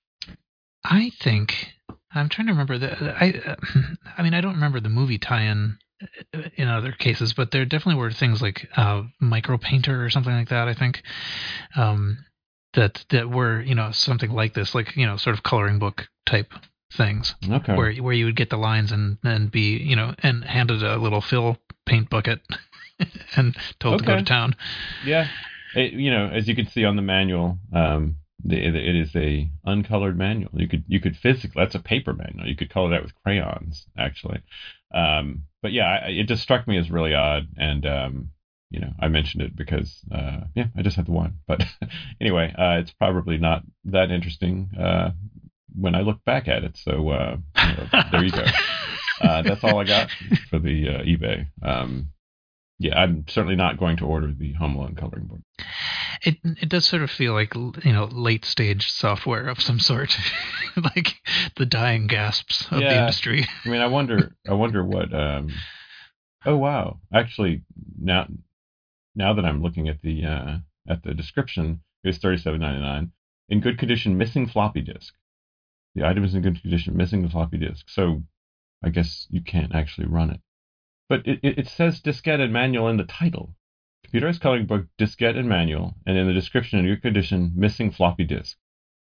I think I'm trying to remember that. I uh, I mean, I don't remember the movie tie-in in other cases, but there definitely were things like uh, Micro Painter or something like that. I think. Um, that that were, you know, something like this, like, you know, sort of coloring book type things. Okay. Where where you would get the lines and and be, you know, and handed a little fill paint bucket and told Okay. to go to town. Yeah. It, you know, as you can see on the manual, um, the, it is a uncolored manual. You could you could physically, that's a paper manual. You could color that with crayons, actually. Um, but yeah, I, it just struck me as really odd, and um, you know, I mentioned it because, uh, yeah, I just had the one. But anyway, uh, it's probably not that interesting uh, when I look back at it. So uh, you know, there you go. Uh, that's all I got for the uh, eBay. Um, yeah, I'm certainly not going to order the Home Alone coloring book. It it does sort of feel like, you know, late stage software of some sort, like the dying gasps of Yeah. the industry. I mean, I wonder, I wonder what. Um, oh wow! Actually, now. Now that I'm looking at the uh, at the description, it's thirty-seven ninety-nine. In good condition, missing floppy disk. The item is in good condition, missing the floppy disk. So I guess you can't actually run it. But it, it, it says diskette and manual in the title. Computerized coloring book, diskette and manual, and in the description, in good condition, missing floppy disk.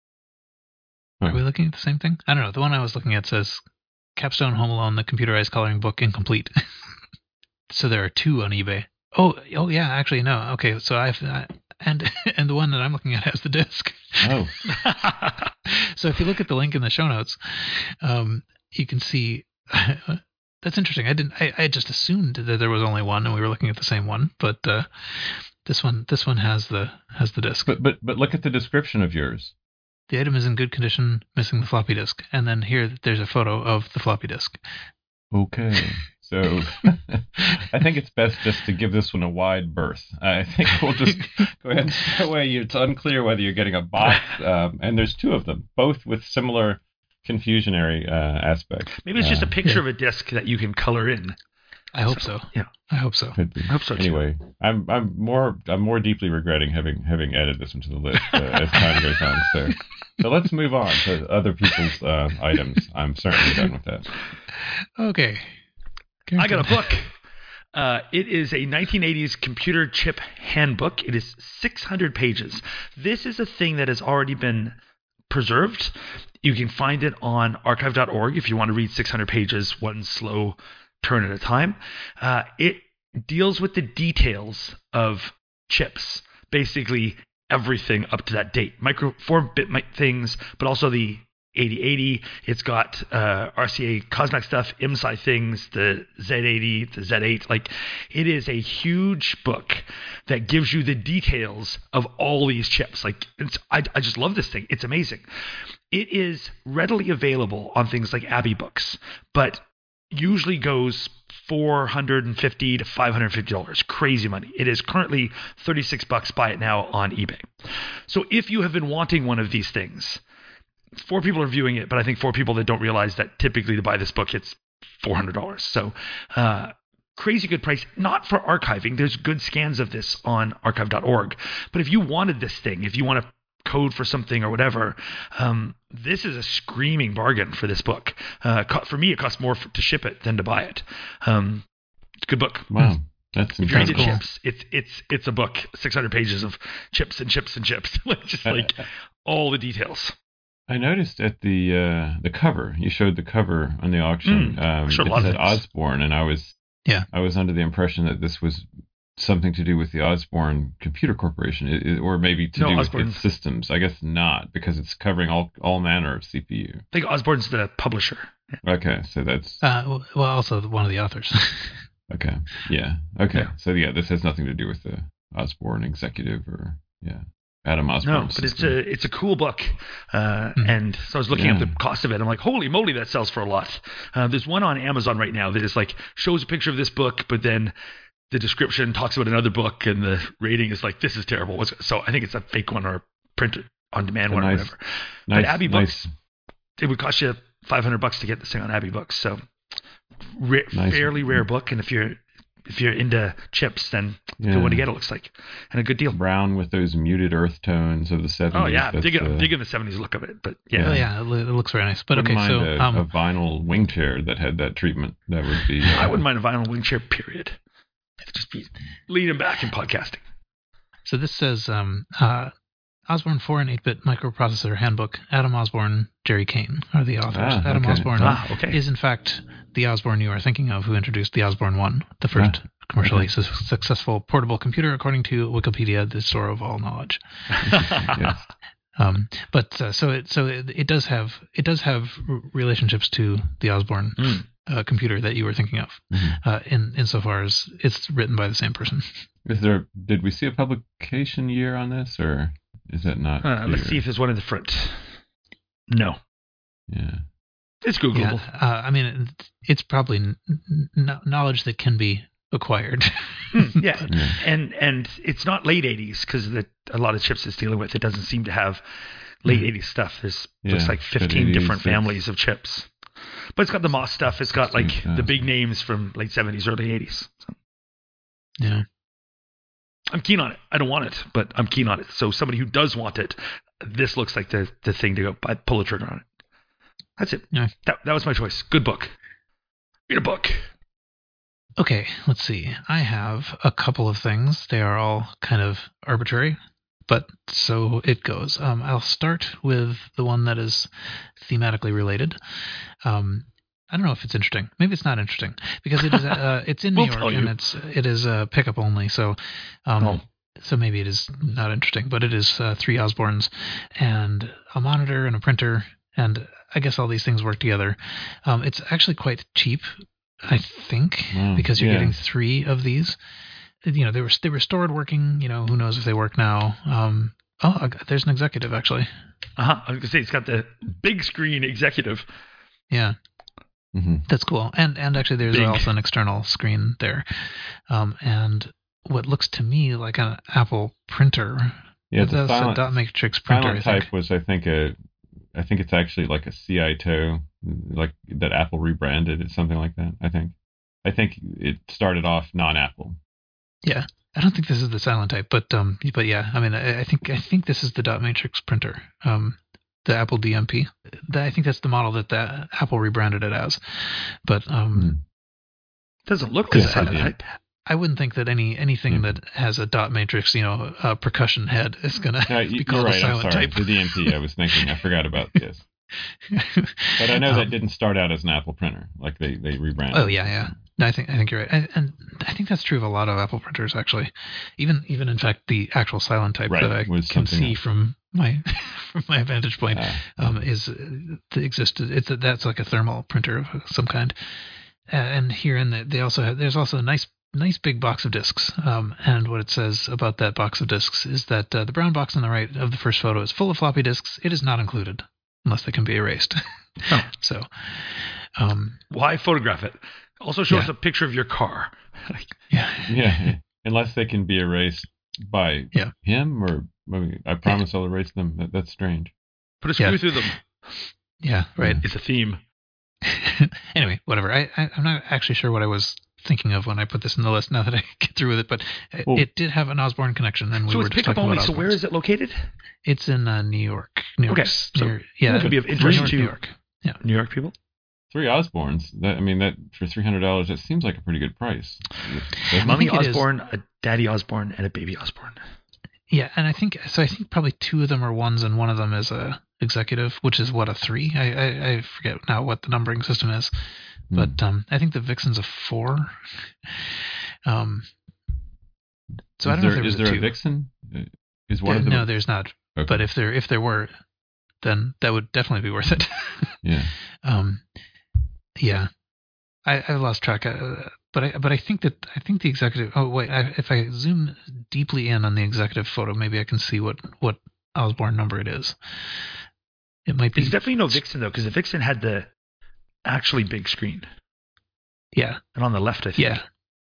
Are we looking at the same thing? I don't know. The one I was looking at says Capstone Home Alone, the computerized coloring book, incomplete. So there are two on eBay. Oh, oh yeah, actually no. Okay, so I've uh, and and the one that I'm looking at has the disc. Oh. So if you look at the link in the show notes, um, you can see. That's interesting. I didn't. I, I just assumed that there was only one, and we were looking at the same one. But uh, this one, this one has the has the disc. But but but look at the description of yours. The item is in good condition, missing the floppy disk, and then here there's a photo of the floppy disk. Okay. So I think it's best just to give this one a wide berth. I think we'll just go ahead and that way it's unclear whether you're getting a box, um, and there's two of them, both with similar confusionary uh, aspects. Maybe it's just uh, a picture of a disc that you can color in. I hope so. Yeah, I hope so. Could be. I hope so too. Anyway, I'm I'm more I'm more deeply regretting having having added this one to the list uh, as time goes on. So so let's move on to other people's uh, items. I'm certainly done with that. Okay. I got a book. Uh, it is a nineteen eighties computer chip handbook. It is six hundred pages. This is a thing that has already been preserved. You can find it on archive dot org if you want to read six hundred pages, one slow turn at a time. Uh, it deals with the details of chips, basically everything up to that date. Micro four bit things, but also the eighty eighty. It's got uh, R C A Cosmac stuff, M S I things, the Z eighty, the Z eight. Like, it is a huge book that gives you the details of all these chips. Like, it's, I, I just love this thing. It's amazing. It is readily available on things like Abbey Books, but usually goes four hundred fifty to five hundred fifty dollars. Crazy money. It is currently thirty-six bucks. Buy it now on eBay. So if you have been wanting one of these things, four people are viewing it, but I think four people that don't realize that typically to buy this book, it's four hundred dollars. So uh, crazy good price. Not for archiving. There's good scans of this on archive dot org. But if you wanted this thing, if you want to code for something or whatever, um, this is a screaming bargain for this book. Uh, for me, it costs more for, to ship it than to buy it. Um, it's a good book. Wow. That's if you're into incredible. chips, it's it's it's a book, six hundred pages of chips and chips and chips, like just like all the details. I noticed at the uh, the cover, you showed the cover on the auction. Mm, um, showed a it lot of said things. Osborne, and I was Yeah. I was under the impression that this was something to do with the Osborne Computer Corporation, it, it- or maybe to No, do Osborne- with its systems. I guess not, because it's covering all all manner of C P U. I think Osborne's the publisher. Okay, so that's Uh, well, also one of the authors. okay. Yeah. Okay. Yeah. So yeah, this has nothing to do with the Osborne executive or yeah, Adam Osborne. No, but it's system. a it's a cool book, uh, Mhm. and so I was looking at Yeah. the cost of it. I'm like, holy moly, that sells for a lot. Uh, there's one on Amazon right now that is like shows a picture of this book, but then the description talks about another book, and the rating is like, this is terrible. What's- So I think it's a fake one or a print on demand A one or nice- whatever. nice, but Abbey nice, Books, it would cost you five hundred bucks to get this thing on Abbey Books. So ra- Nice. fairly rare book, and if you're if you're into chips, then yeah. good one to get. It looks like, and a good deal. brown with those muted earth tones of the seventies. Oh yeah, That's, digging uh, digging the seventies look of it, but yeah. Oh yeah, it, lo- it looks very nice. But wouldn't okay, mind so a, um, a vinyl wing chair that had that treatment. That would be. Uh, I wouldn't mind a vinyl wing chair, period. It'd just be leaning back and podcasting. so this says um, uh, Osborne four and eight bit Microprocessor Handbook. Adam Osborne, Jerry Kane are the authors. Ah, Adam okay. Osborne Ah, okay. is in fact the Osborne you are thinking of, who introduced the Osborne one, the first Ah, commercially okay. su- successful portable computer, according to Wikipedia, the store of all knowledge. Yes. Um, but uh, so it so it, it does have it does have r- relationships to the Osborne Mm. uh, computer that you were thinking of, Mhm. uh, in insofar as it's written by the same person. Is there? Did we see a publication year on this, or is that not? Uh, let's clear? see if there's one in the front. No, Yeah. it's Googleable. Yeah, uh, I mean, it- it's probably n- n- knowledge that can be acquired. Hmm, yeah. Yeah. and and it's not late eighties because a lot of chips it's dealing with. It doesn't seem to have late Mhm. eighties stuff. There's Yeah, looks like but fifteen it different is- families of chips. But it's got the Moss stuff. It's got like sixteen the big thousand. names from late seventies, early eighties. So Yeah. I'm keen on it. I don't want it, but I'm keen on it. So somebody who does want it, this looks like the the thing to go. I'd pull a trigger on it. That's it. Yeah. That that was my choice. Good book. Read a book. Okay, let's see. I have a couple of things. They are all kind of arbitrary, but so it goes. Um, I'll start with the one that is thematically related. Um, I don't know if it's interesting. Maybe it's not interesting because it is. Uh, it's in New We'll York tell you. and it's it is uh, pickup only. So, um, Oh. so maybe it is not interesting. But it is uh, three Osbornes and a monitor and a printer, and I guess all these things work together. Um, it's actually quite cheap, I think, Wow, because you're yeah. getting three of these. You know, they were they were stored working. You know, who knows if they work now? Um, oh, I got- there's an executive actually. Uh huh. I was gonna say it's got the big screen executive. Yeah, hmm that's cool. And and actually, there's Big. also an external screen there, um, and what looks to me like an Apple printer. Yeah, it's a That's silent, a dot matrix printer. silent I think. type was, I think, a. I think it's actually like a C I T O, like that Apple rebranded. It's something like that. I think. I think it started off non-Apple. Yeah, I don't think this is the silent type, but um, but yeah, I mean, I, I think I think this is the dot matrix printer, um, the Apple D M P. That, I think that's the model that the Apple rebranded it as, but um, Doesn't look Yeah, the silent yeah. type. I wouldn't think that any anything Yeah. that has a dot matrix, you know, uh, percussion head is gonna No, be you- you're called a right. I'm silent sorry. type. The D M P. I was thinking. I forgot about this. But I know that Um, didn't start out as an Apple printer. Like they they rebranded. Oh yeah, yeah. No, I think I think you're right, and, and I think that's true of a lot of Apple printers actually. Even even in fact, the actual silent type Right, that I was can something see else. from my from my vantage point Ah, um, is uh, the existed. It's a, that's like a thermal printer of some kind. Uh, and here in the, they also have there's also a nice nice big box of discs. Um, and what it says about that box of discs is that uh, the brown box on the right of the first photo is full of floppy disks. It is not included unless they can be erased. Oh. So. Um, Why photograph it? Also show Yeah. us a picture of your car. yeah. yeah. Unless they can be erased by Yeah. him, or I, mean, I promise I'll erase them. That, that's strange. Put a screw Yeah. through them. Yeah. Right. It's a theme. Anyway, whatever. I, I I'm not actually sure what I was thinking of when I put this in the list. Now that I get through with it, but it, Well- it did have an Osborne connection, and we So were it's just pickup talking only. about So where Osbornes. is it located? It's in uh, New York. New Okay, York's so near, yeah, that could be of interest New York, to- New York. New York people. Three Osbornes. That I mean, that for three hundred dollars, that seems like a pretty good price. Mummy think it is. Osborne, a Daddy Osborne, and a Baby Osborne. Yeah, and I think so. I think probably two of them are ones, and one of them is a executive, which is what a three. I I, I forget now what the numbering system is, but um, I think the Vixen's a four. Um, so is I don't there, know if there was is there a, a two. Vixen? Is one Uh, of them? no, there's not. Okay. But if there if there were, then that would definitely be worth it. Yeah. Um, yeah, I I lost track. Uh, but I but I think that I think the executive. Oh wait, I, if I zoom deeply in on the executive photo, maybe I can see what what Osborne number it is. It might be. It's definitely no Vixen though, because the Vixen had the actually big screen, Yeah, and on the left, I think. yeah.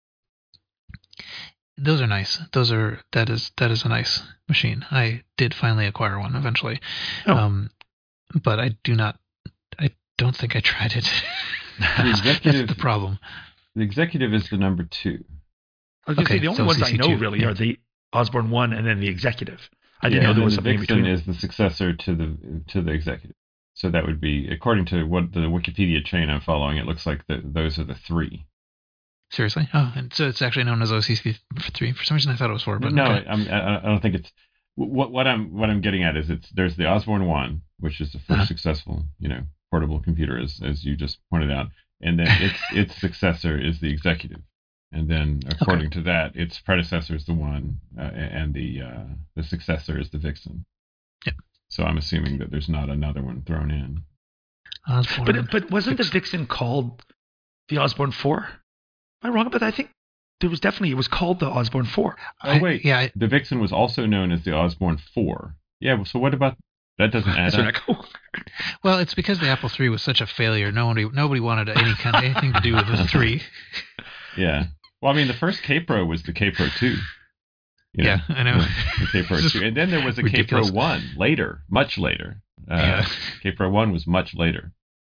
Those are nice. Those are that is that is a nice machine. I did finally acquire one eventually, Oh. um, but I do not. I don't think I tried it. The executive- That's the problem. The executive is the number two. I was gonna Okay, say the only so ones C I C know two, really yeah. are the Osborne one and then the executive. I didn't Yeah, know there and was the something in Vixen between. is the successor to the to the executive. So that would be, according to what the Wikipedia chain I'm following, it looks like the, those are the three. Seriously? Oh, and so it's actually known as O C C three. For some reason, I thought it was four. But no, okay. I'm, I I don't think it's. What what I'm what I'm getting at is it's there's the Osborne one, which is the first Uh-huh. successful you know portable computer, as as you just pointed out, and then its its successor is the executive, and then according to that, its predecessor is the one, uh, and the uh, the successor is the Vixen. Yep. So I'm assuming that there's not another one thrown in. Osborne. But but wasn't the Vixen called the Osborne four? Am I wrong about that? I think there was definitely it was called the Osborne four. Oh I- wait, yeah, I- the Vixen was also known as the Osborne four. Yeah, well, so what about that? Doesn't add That's where up. I go. Well, it's because the Apple three was such a failure. Nobody nobody wanted any kind of anything to do with the three. Yeah. Well, I mean, the first K-Pro was the K-Pro two. You know, Yeah, I know. The K-Pro Just two. And then there was a ridiculous. K-Pro one later, much later. Uh, Yeah. K-Pro one was much later.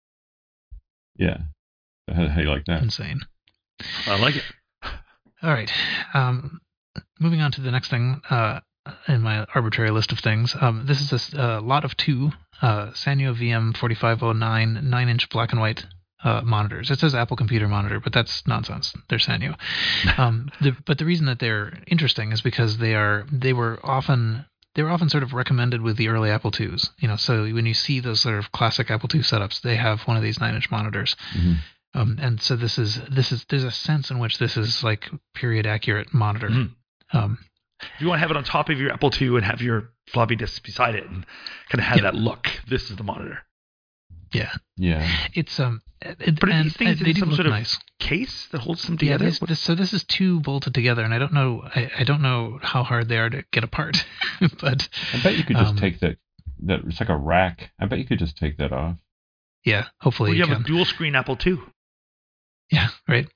Yeah. How, how do you like that? Insane. I like it. All right. Um, moving on to the next thing uh, in my arbitrary list of things. Um, this is a s- uh, lot of two uh, Sanyo V M forty-five oh nine nine-inch black and white uh, monitors. It says Apple Computer Monitor, but that's nonsense. They're Sanyo. Um, the, but the reason that they're interesting is because they are they were often they were often sort of recommended with the early Apple twos. You know, so when you see those sort of classic Apple two setups, they have one of these nine-inch monitors. Mhm. Um, and so this is this is there's a sense in which this is like period accurate monitor. Mhm. Um, If you want to have it on top of your Apple two and have your floppy disk beside it and kind of have Yeah. that look, this is the monitor. yeah, Yeah. it's um, it, But are and, these things and they in do some look sort of nice. case that holds them Yeah, together? this, this, so this is two bolted together, and I don't know I, I don't know how hard they are to get apart, but I bet you could just um, take that. That it's like a rack. I bet you could just take that off. yeah, hopefully Well, you you have can. a dual screen Apple two. Yeah, right.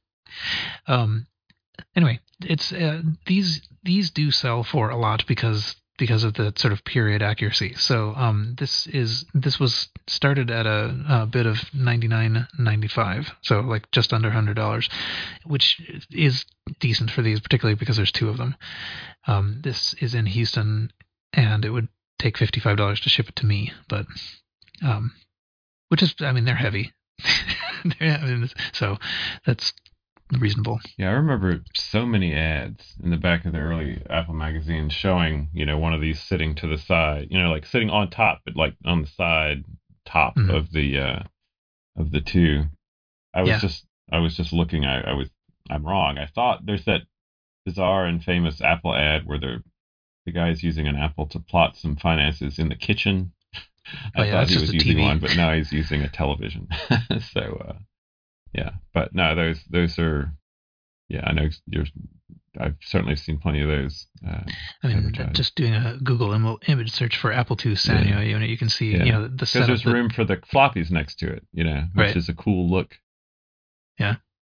Um. Anyway, it's uh, these these do sell for a lot because because of the sort of period accuracy. So um, this is this was started at a, a bid of ninety-nine ninety-five, so like just under one hundred dollars, which is decent for these, particularly because there's two of them. Um, this is in Houston, and it would take fifty-five dollars to ship it to me, but um, which is I mean they're heavy. They're, I mean, so that's reasonable. Yeah, I remember so many ads in the back of the early Apple magazines showing, you know, one of these sitting to the side, you know, like sitting on top, but like on the side top Mhm. of the uh, of the two. I was Yeah. just I was just looking. I, I was I'm wrong. I thought there's that bizarre and famous Apple ad where the the guy's using an Apple to plot some finances in the kitchen. I Oh, yeah, thought that's he just was a using T V. one, but now he's using a television. so. Uh, Yeah, but no, those those are, yeah, I know you're. I've certainly seen plenty of those. Uh, I mean, advertised. just doing a Google Im- image search for Apple two Sanyo, Yeah. you know, you can see, Yeah. you know, the because setup. there's that- room for the floppies next to it, you know, which Right. is a cool look. Yeah.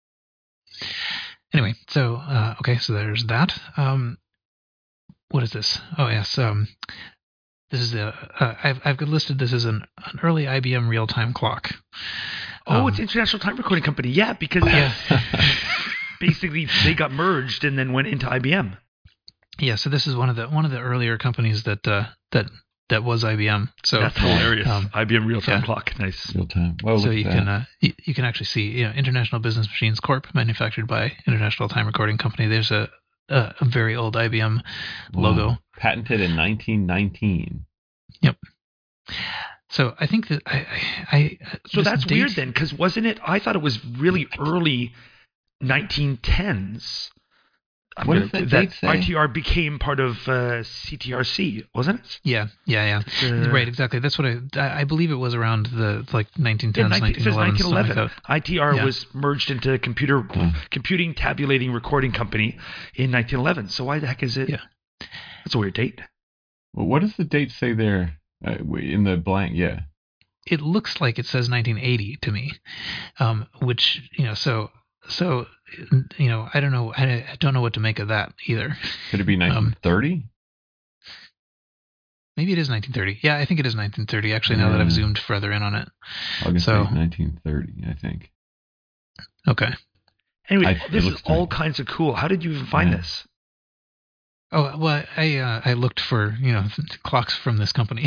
Anyway, so uh, okay, so there's that. Um, what is this? Oh yes, um, this is the uh, I've I've listed this as an, an early I B M real time clock. Oh, Um, it's International Time Recording Company. Yeah, because Yeah. basically they got merged and then went into I B M. Yeah, so this is one of the one of the earlier companies that uh, that that was I B M. So That's hilarious. Um, I B M real-time yeah. clock. Nice. Real time. Well, so look you at can that. uh, you, you can actually see, you know, International Business Machines Corp, manufactured by International Time Recording Company. There's a a, a very old I B M Wow. logo. Patented in nineteen nineteen. Yep. So I think that I, I, I So this that's date- weird then, because wasn't it? I thought it was really early nineteen tens. I'm What gonna- does that that date say? I T R became part of uh, C T R C, wasn't it? Yeah, yeah, yeah. It's, uh, right, exactly. That's what I, I I believe it was around the like nineteen Yeah, tens, nineteen, it says nineteen eleven, nineteen something eleven. like that. I T R Yeah. was merged into Computer Hmm. Computing Tabulating Recording Company in nineteen eleven. So why the heck is it? Yeah. That's a weird date. Well, what does the date say there uh, in the blank? Yeah. It looks like it says nineteen eighty to me, um, which, you know, so so you know, I don't know, I, I don't know what to make of that either. Could it be nineteen thirty? Maybe it is nineteen thirty. Yeah, I think it is nineteen thirty. Actually, now that I've Yeah. zoomed further in on it. August So- eighth, nineteen thirty, I think. Okay. Anyway, I- it this is looks all great. kinds of cool. How did you even find Yeah. this? Oh well, I uh, I looked for, you know, clocks from this company.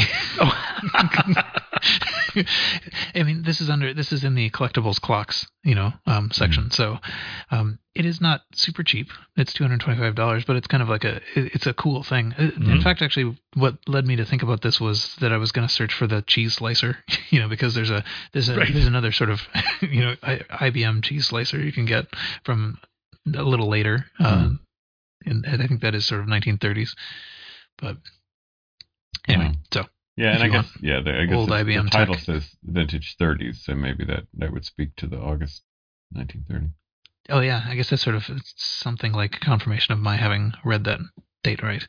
I mean, this is under this is in the collectibles clocks, you know, um, section. So um, it is not super cheap. It's two hundred twenty-five dollars, but it's kind of like a it- it's a cool thing. In Mhm. fact, actually, what led me to think about this was that I was going to search for the cheese slicer, you know, because there's a there's a Right. there's another sort of you know I, IBM cheese slicer you can get from a little later. Um, and I think that is sort of nineteen thirties. But anyway, Wow. so Yeah, If and I you guess want yeah, the, I guess old it's- I B M the title tech. says vintage thirties, so maybe that, that would speak to the August nineteen thirty. oh yeah, I guess that's sort of something like confirmation of my having read that date right.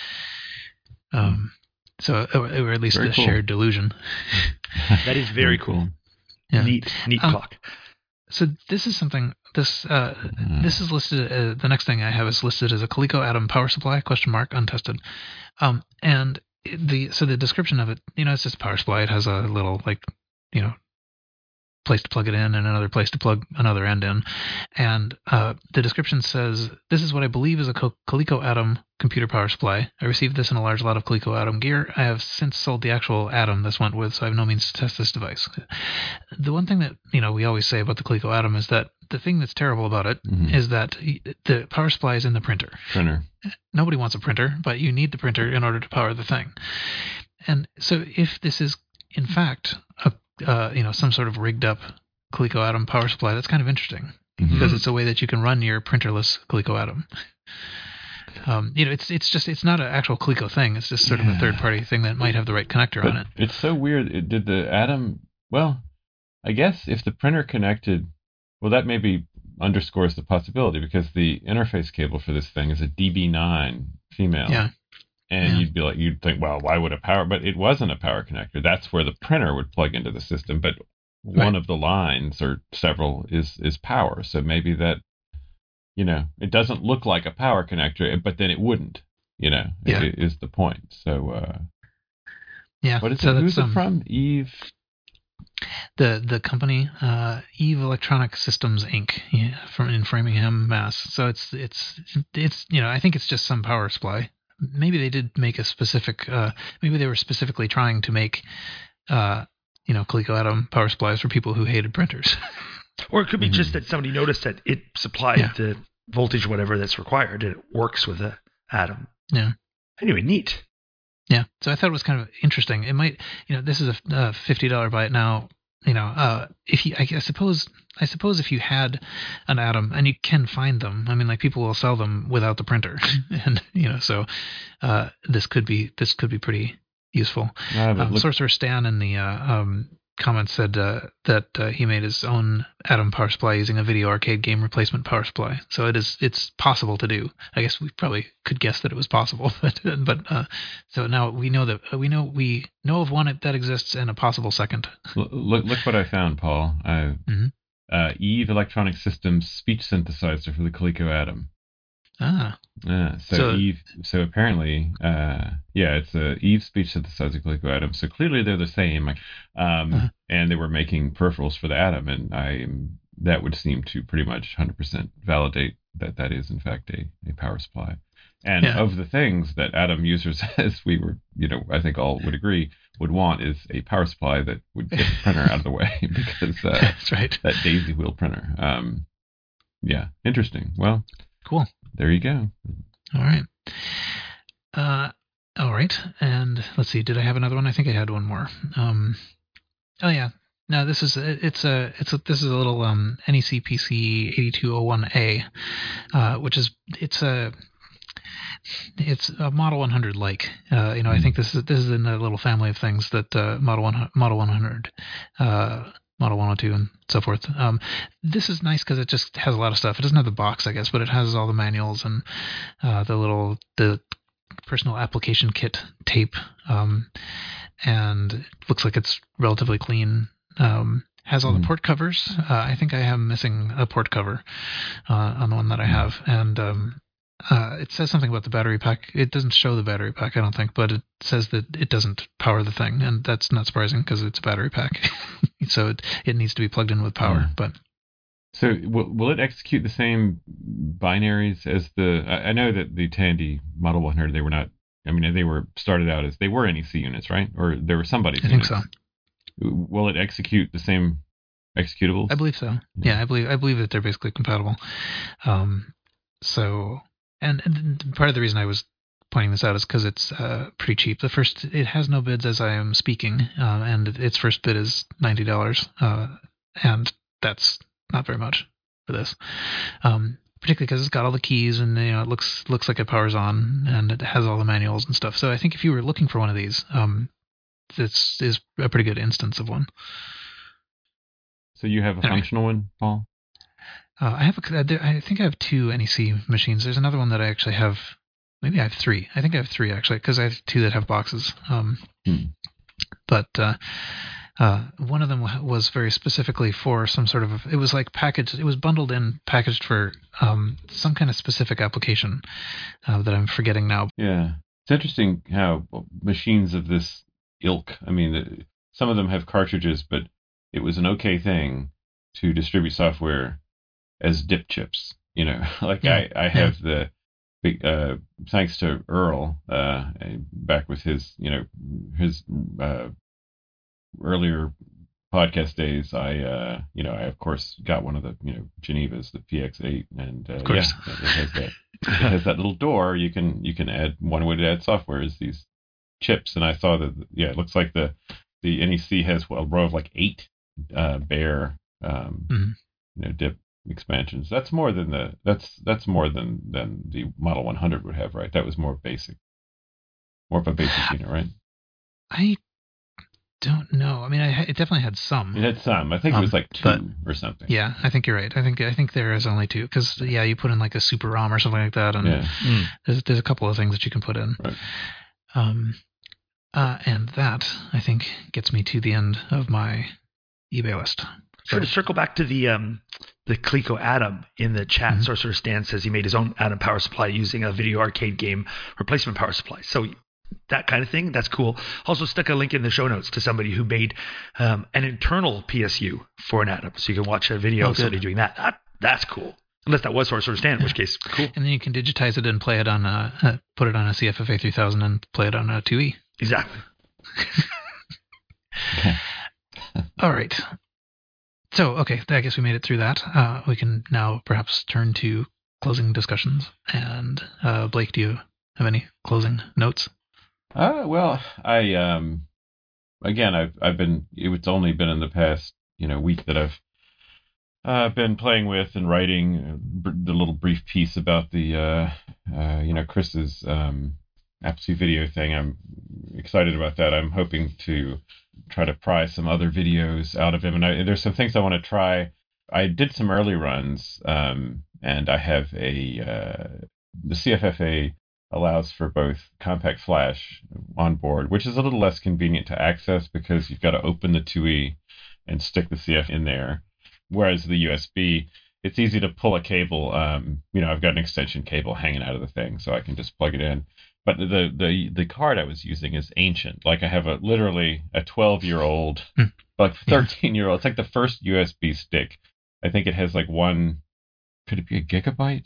Um, so or, or at least Very a cool. shared delusion. That is very cool. Yeah. Neat, neat Um, clock. So this is something. This uh, Mm. this is listed. Uh, the next thing I have is listed as a Coleco Atom power supply question mark untested. Um, and it- the so the description of it, you know, it's just a power supply. It has a little like, you know, place to plug it in and another place to plug another end in. And uh, the description says, this is what I believe is a Co- Coleco Atom computer power supply. I received this in a large lot of Coleco Atom gear. I have since sold the actual Atom this went with, so I have no means to test this device. The one thing that, you know, we always say about the Coleco Atom is that the thing that's terrible about it Mhm. is that y- the power supply is in the printer. Printer. Nobody wants a printer, but you need the printer in order to power the thing. And so if this is, in fact, a uh, you know, some sort of rigged up Coleco Atom power supply, that's kind of interesting Mhm. because it's a way that you can run your printerless Coleco Atom. Um, you know, it's it's just it's not an actual Coleco thing. It's just sort of a Yeah. third party thing that might have the right connector on But it. it's so weird. It, did the Atom? Well, I guess if the printer connected, well, that maybe underscores the possibility because the interface cable for this thing is a D B nine female. Yeah. And Yeah. you'd be like, you'd think, well, why would a power? But it wasn't a power connector. That's where the printer would plug into the system. But one Right. of the lines or several is is power. So maybe that, you know, it doesn't look like a power connector, but then it wouldn't. You know, Yeah. i- is the point. So uh, Yeah. what is so it? that's, Who's it um, from? Eve. The the company uh, Eve Electronic Systems Incorporated. Yeah, from in Framingham, Mass. So it's it's it's you know I think it's just some power supply. Maybe they did make a specific. Uh, maybe they were specifically trying to make, uh, you know, Coleco Atom power supplies for people who hated printers. Or it could be Mhm. just that somebody noticed that it supplied Yeah. the voltage, whatever that's required, and it works with the Atom. Yeah. Anyway, neat. Yeah, so I thought it was kind of interesting. It might, you know, this is a uh, fifty dollar buy it now. You know, uh, if you, I, I suppose, I suppose if you had an Atom, and you can find them. I mean, like people will sell them without the printer, and you know, so uh, this could be this could be pretty useful. Ah, but Um, look- Sorcerer Stan in the uh, um, comments said uh, that uh, he made his own Atom power supply using a video arcade game replacement power supply. So it is it's possible to do. I guess we probably could guess that it was possible, but but uh, so now we know that we know we know of one that exists and a possible second. L- Look, look what I found, Paul. I, Mhm. uh, Eve Electronic Systems speech synthesizer for the Coleco Atom. Ah, Yeah, so, So- Eve. So apparently, uh, yeah, it's a Eve speech synthesizer Coleco Atom. So clearly they're the same. Um, Uh-huh. and they were making peripherals for the Atom, and I that would seem to pretty much one hundred percent validate that that is in fact a, a power supply. And Yeah. of the things that Atom users, as we were, you know, I think all would agree, would want is a power supply that would get the printer out of the way because uh, That's right. that daisy wheel printer. Um, yeah, interesting. Well, Cool. there you go. All right. Uh, all right. And let's see. Did I have another one? I think I had one more. Um, oh yeah. No, this is it's a it's a this is a little um, N E C P C eighty-two oh one A, uh, which is it's a it's a Model one hundred like. Uh, you know, I think this is this is in a little family of things that uh, Model one Model one hundred. Uh, Model one oh two and so forth. Um, this is nice because it just has a lot of stuff. It doesn't have the box, I guess, but it has all the manuals and uh, the little the personal application kit tape, um, and it looks like it's relatively clean. Um, has all Mhm. the port covers. Uh, I think I am missing a port cover uh, on the one that I have, and um, uh, it says something about the battery pack. It doesn't show the battery pack, I don't think, but it says that it doesn't power the thing, and that's not surprising because it's a battery pack. So it, it needs to be plugged in with power. Yeah. But So will, will it execute the same binaries as the? I I know that the Tandy Model one hundred, they were not. I mean, they were started out as they were N E C units, right? Or they were somebody's. I think units. so. Will it execute the same executables? I believe so. Yeah. Yeah, I believe I believe that they're basically compatible. Um, so and, and part of the reason I was pointing this out is because it's uh, pretty cheap. The first it has no bids as I am speaking, uh, and its first bid is ninety dollars, uh, and that's not very much for this. Um, particularly because it's got all the keys and you know it looks looks like it powers on and it has all the manuals and stuff. So I think if you were looking for one of these, um, this is a pretty good instance of one. So you have a Anyway. functional one, Paul? Uh, I have a, there- I think I have two N E C machines. There's another one that I actually have. Maybe I have three. I think I have three actually because I have two that have boxes. Um, Hmm. But uh, uh, one of them wa- was very specifically for some sort of. It was like packaged. It was bundled in, packaged for um, some kind of specific application uh, that I'm forgetting now. Yeah. It's interesting how machines of this ilk, I mean, the, some of them have cartridges, but it was an okay thing to distribute software as dip chips. You know, like Yeah, I, I have the big, uh, thanks to Earl, uh, back with his, you know, his uh, earlier podcast days, I, uh, you know, I of course got one of the, you know, Genevas, the P X eight, and uh, Of course. yeah, it has that. It has that little door. You can you can add one way to add software is these chips, and I saw that yeah, it looks like the the N E C has well, a row of like eight uh, bare um, Mhm. you know dip expansions. That's more than the that's that's more than than the Model one hundred would have, right? That was more basic, more of a basic unit, right? I don't know. I mean, I, it definitely had some. It had some. I think it Um, was like two but- or something. Yeah, I think you're right. I think I think there is only two because yeah, you put in like a super ROM or something like that, and Yeah. there's there's a couple of things that you can put in. Right. Um, uh, and that I think gets me to the end of my eBay list. Sure, to circle back to the um, the Coleco Atom in the chat, Mhm. Sorcerer Stan says he made his own Atom power supply using a video arcade game replacement power supply. So that kind of thing, that's cool. Also stuck a link in the show notes to somebody who made um, an internal P S U for an Atom. So you can watch a video Oh, of somebody good. doing that. that. That's cool. Unless that was Sorcerer Stan, in which case, cool. And then you can digitize it and play it on a uh, put it on a C F F A three thousand and play it on a two E. Exactly. All right. So, okay, I guess we made it through that. Uh, we can now perhaps turn to closing discussions. And uh, Blake, do you have any closing notes? Uh, well, I um, again, I've I've been. It's only been in the past, you know, week that I've uh, been playing with and writing uh, br- the little brief piece about the, uh, uh, you know, Chris's um, Apple two video thing. I'm excited about that. I'm hoping to try to pry some other videos out of him, and I, there's some things I want to try. I did some early runs, um, and I have a uh, the C F F A allows for both compact flash on board, which is a little less convenient to access because you've got to open the two E and stick the C F in there. Whereas the U S B, it's easy to pull a cable. Um, you know, I've got an extension cable hanging out of the thing, so I can just plug it in. But the the the card I was using is ancient. Like I have a literally a twelve year old, Hmm. like thirteen year old. It's like the first U S B stick. I think it has like one. Could it be a gigabyte?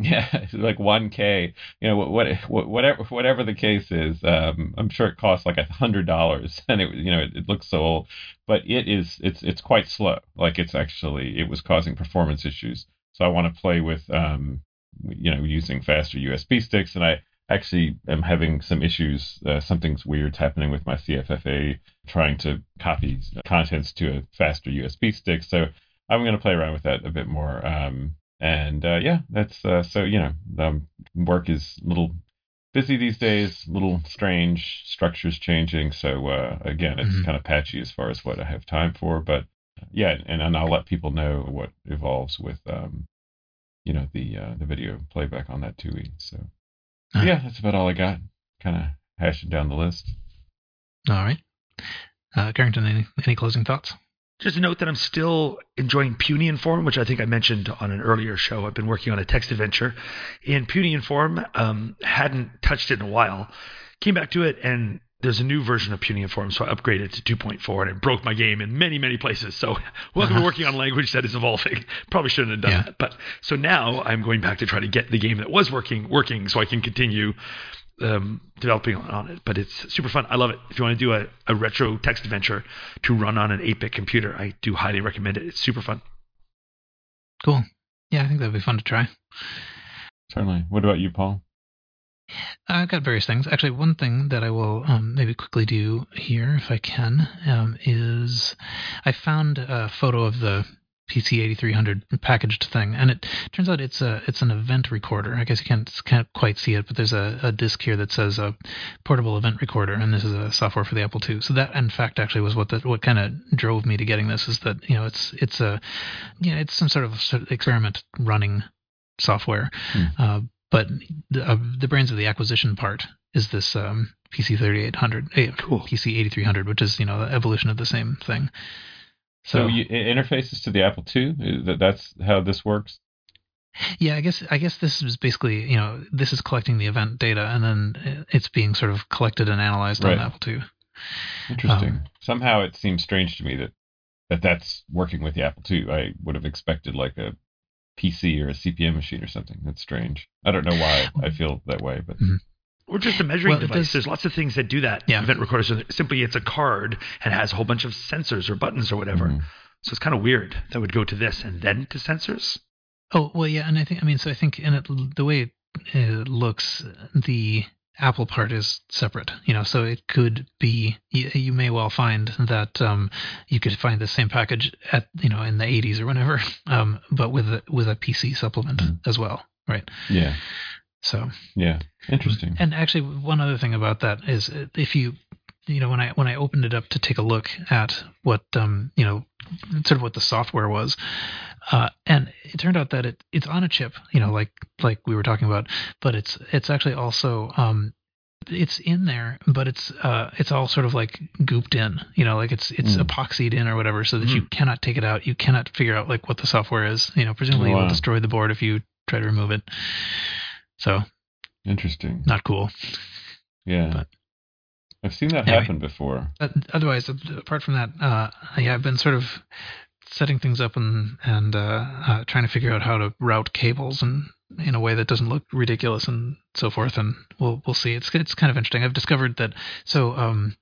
Yeah, like one K. You know, what, what whatever whatever the case is, um, I'm sure it costs like a hundred dollars, and it you know it, it looks so old, but it is it's it's quite slow. Like it's actually it was causing performance issues. So I want to play with um, you know using faster U S B sticks, and I actually am having some issues. Uh, something's weird's happening with my C F F A trying to copy contents to a faster U S B stick. So I'm going to play around with that a bit more. Um, And uh, yeah, that's uh, so you know, um, work is a little busy these days, a little strange, structures changing. So uh, again, it's Mm-hmm. kind of patchy as far as what I have time for. But yeah, and, and I'll let people know what evolves with um, you know the uh, the video playback on that two E. So Uh. yeah, that's about all I got. Kind of hashing down the list. All right. Uh, Carrington, any, any closing thoughts? Just a note that I'm still enjoying Puny Inform, which I think I mentioned on an earlier show. I've been working on a text adventure in Puny Inform. Um, hadn't touched it in a while. Came back to it, and there's a new version of Puny Inform, so I upgraded to two point four, and it broke my game in many, many places. So welcome Uh-huh. to working on language that is evolving. Probably shouldn't have done Yeah. that. But so now I'm going back to try to get the game that was working, working so I can continue um, developing on, on it. But it's super fun. I love it. If you want to do a, a retro text adventure to run on an eight-bit computer, I do highly recommend it. It's super fun. Cool. Yeah, I think that'd be fun to try. Certainly. What about you, Paul? I've got various things. Actually, one thing that I will um, maybe quickly do here, if I can, um, is I found a photo of the P C eighty-three hundred packaged thing, and it turns out it's a it's an event recorder. I guess you can't can't quite see it, but there's a, a disc here that says a portable event recorder, and this is a software for the Apple two. So that, in fact, actually was what the, what kind of drove me to getting this, is that you know it's it's a you know it's some sort of experiment running software. Hmm. Uh, But the, uh, the brains of the acquisition part is this um, P C thirty-eight hundred, eh, Cool. P C eighty-three hundred, which is you know the evolution of the same thing. So, So, you, it interfaces to the Apple two. That that's how this works. yeah, I guess I guess this is basically you know this is collecting the event data, and then it's being sort of collected and analyzed Right. on the Apple two. Interesting. Um, Somehow it seems strange to me that, that that's working with the Apple two. I would have expected like a P C or a C P M machine or something. That's strange. I don't know why I feel that way, but Or just a measuring Well, it device. does- There's lots of things that do that. Yeah. Event recorders. So simply, it's a card and has a whole bunch of sensors or buttons or whatever. Mhm. So it's kind of weird that would go to this and then to sensors. Oh well, yeah, and I think I mean so I think in it the way it looks, the Apple part is separate, you know, so it could be you, you may well find that um, you could find the same package at you know in the eighties or whenever, um, but with a with a P C supplement Mhm. as well, right? yeah, So yeah, interesting. and actually one other thing about that is if you you know when I when I opened it up to take a look at what um you know sort of what the software was, uh, and it turned out that it it's on a chip, you know, like like we were talking about, but it's it's actually also um it's in there, but it's uh it's all sort of like gooped in, you know, like it's it's Mm. epoxied in or whatever, so that Mm. you cannot take it out, you cannot figure out like what the software is, you know, presumably Oh, it wow. will destroy the board if you try to remove it. So Interesting. not cool. Yeah, but- I've seen that Anyway. happen before. But otherwise, apart from that, uh, yeah, I've been sort of setting things up and and uh, uh, trying to figure out how to route cables and in a way that doesn't look ridiculous and so forth. And we'll we'll see. It's it's kind of interesting. I've discovered that so um,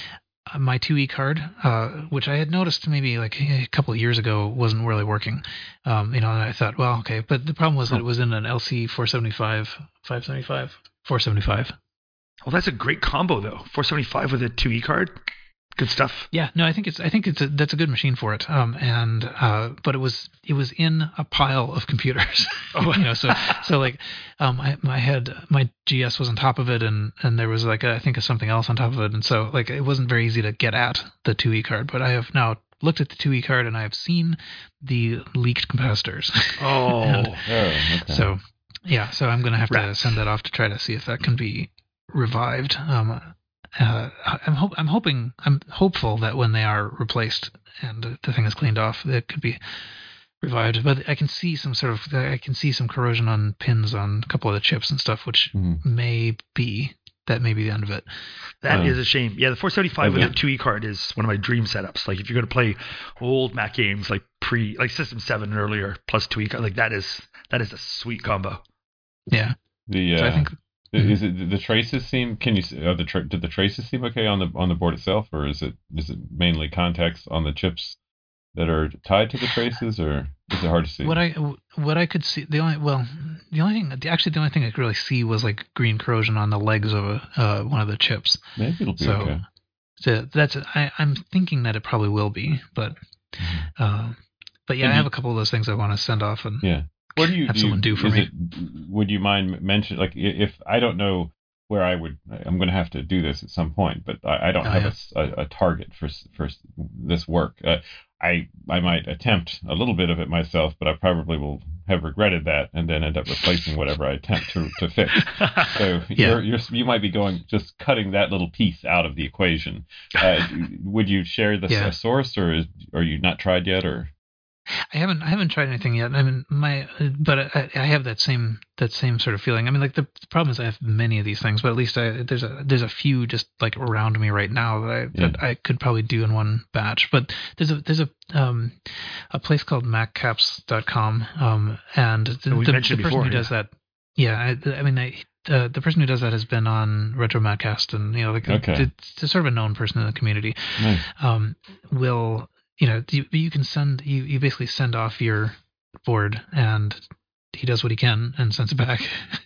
my two E card, uh, which I had noticed maybe like a couple of years ago, wasn't really working. Um, you know, and I thought, well, okay, but the problem was that it was in an L C four seventy-five, five seventy-five, four seventy-five. Well, that's a great combo, though. four seventy-five with a two E card. Good stuff. Yeah, no, I think it's I think it's a, that's a good machine for it. Um, and uh, but it was it was in a pile of computers. Oh. you know, so so like, um, I I had my G S was on top of it, and and there was like a, I think something else on top of it, and so like it wasn't very easy to get at the two E card. But I have now looked at the two E card, and I have seen the leaked capacitors. Oh. And Oh, okay. so yeah, so I'm gonna have to Rats. send that off to try to see if that can be revived. Um, uh, I'm hope I'm hoping I'm hopeful that when they are replaced and the thing is cleaned off, it could be revived. But I can see some sort of I can see some corrosion on pins on a couple of the chips and stuff, which Mhm. may be that may be the end of it. That Oh. is a shame. Yeah, the four seventy-five Oh, with yeah. a two E card is one of my dream setups. Like if you're going to play old Mac games like pre, like System seven and earlier, plus two E card, like that is that is a sweet combo. Yeah. The uh, So I think is it the traces seem? Can you uh, the tra- did the traces seem okay on the on the board itself, or is it is it mainly contacts on the chips that are tied to the traces, or is it hard to see? What I what I could see, the only well, the only thing actually the only thing I could really see was like green corrosion on the legs of a, uh, one of the chips. Maybe it'll be so, okay. So that's I, I'm thinking that it probably will be, but uh, but yeah, And I have you- a couple of those things I want to send off and Yeah. What do you have do? someone do for is me. It, would you mind mention like i- if I don't know where I would? I'm going to have to do this at some point, but I, I don't Oh, have yeah. a s- a, a target for s- for s- this work. Uh, I I might attempt a little bit of it myself, but I probably will have regretted that and then end up replacing whatever I attempt to to fix. So Yeah. you're, you're you might be going just cutting that little piece out of the equation. Uh, would you share the s- Yeah. a source, or is are you not tried yet, or? I haven't I haven't tried anything yet. I mean my but I, I have that same that same sort of feeling. I mean like the, the problem is I have many of these things, but at least I there's a there's a few just like around me right now that I Yeah. that I could probably do in one batch. But there's a there's a um a place called mac caps dot com um and the, we the, mentioned the person before, who does yeah. that yeah I, I mean I uh, the person who does that has been on Retro Madcast and you know like Okay. it's, it's sort of a known person in the community. Nice. Um, will you know you, you can send you, you basically send off your board and he does what he can and sends it back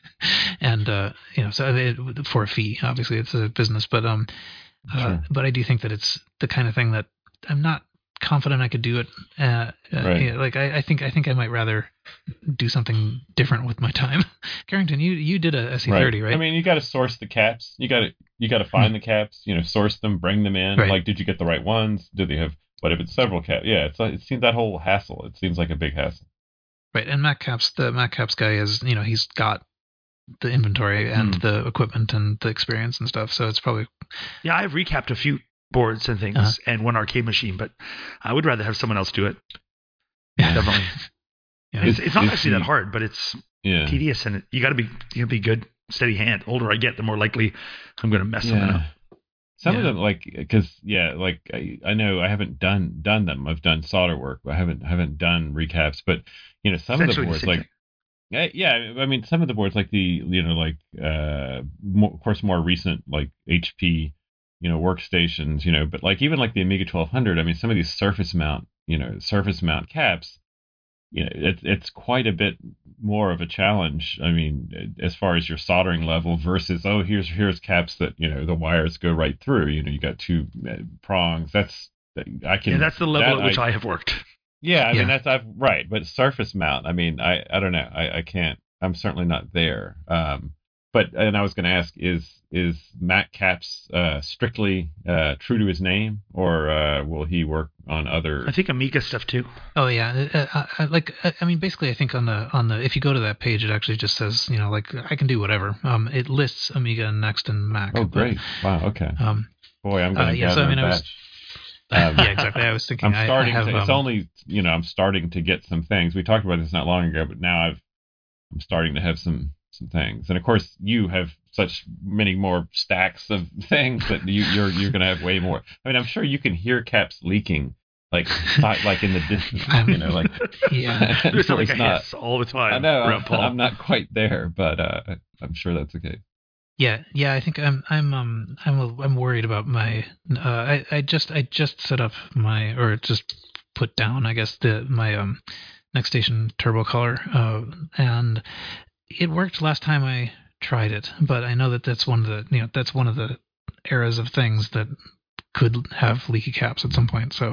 and uh you know so it, for a fee obviously it's a business but um uh, Sure. but I do think that it's the kind of thing that I'm not confident I could do it uh, uh Right. you know, like I, I think I think I might rather do something different with my time. Carrington, you you did a S E thirty, right? I mean, you got to source the caps. You got to you got to find the caps. You know, source them, bring them in. Right. Like, did you get the right ones? Do they have? What if it's several caps? Yeah, it's like, it seems that whole hassle. It seems like a big hassle. Right, and Mac Caps, the Mac Caps guy is, you know, he's got the inventory and Hmm. the equipment and the experience and stuff, so it's probably Yeah, I've recapped a few boards and things Uh-huh. and one arcade machine, but I would rather have someone else do it. yeah, Definitely. yeah. It's, it's not Is actually the- that hard, but it's Yeah. tedious and it, you got to be you got to be good, steady hand. The older I get, the more likely I'm going to mess something up. Some of Yeah. them, like, because yeah, like I, I know I haven't done done them. I've done solder work, but I haven't haven't done recaps. But you know, some of the Essentially the boards, same like, thing. yeah, yeah, I mean, some of the boards, like the you know, like, uh, more, of course, more recent, like H P, you know, workstations, you know, but like even like the Amiga twelve hundred. I mean, some of these surface mount, you know, surface mount caps. You know, it's it's quite a bit more of a challenge. I mean, as far as your soldering level versus oh, here's here's caps that you know the wires go right through. You know, you got two uh, prongs. That's I can. Yeah, that's the level that at which I, I have worked. yeah, I Yeah. mean that's I've right, but surface mount. I mean, I I don't know. I I can't. I'm certainly not there. Um, but and I was going to ask is is Matt Caps uh, strictly uh, true to his name, or uh, will he work on other? I think Amiga stuff too. Oh yeah, uh, I, I, like I I mean, basically, I think on the on the if you go to that page, it actually just says you know like I can do whatever. Um, it lists Amiga and Next and Mac. Oh, but, great! Wow. Okay. um, Boy, I'm going Uh, to yeah, gather so, I mean, a I was- batch. Um, yeah, exactly. I was thinking I'm I- I starting. have, to, it's um, only you know I'm starting to get some things. We talked about this not long ago, but now I've I'm starting to have some some things. And of course, you have such many more stacks of things that you, you're you're going to have way more. I mean, I'm sure you can hear caps leaking like si- like in the distance. You know, like Yeah. There's So like a it's not- hiss all the time. I know around I'm, Paul. I'm not quite there, but uh, I'm sure that's okay. Yeah, yeah, I think I'm I'm um I'm a, I'm worried about my uh I, I just I just set up my or just put down I guess the my um Next Station Turbo Color uh and it worked last time I tried it, but I know that that's one of the you know that's one of the eras of things that could have leaky caps at some point. So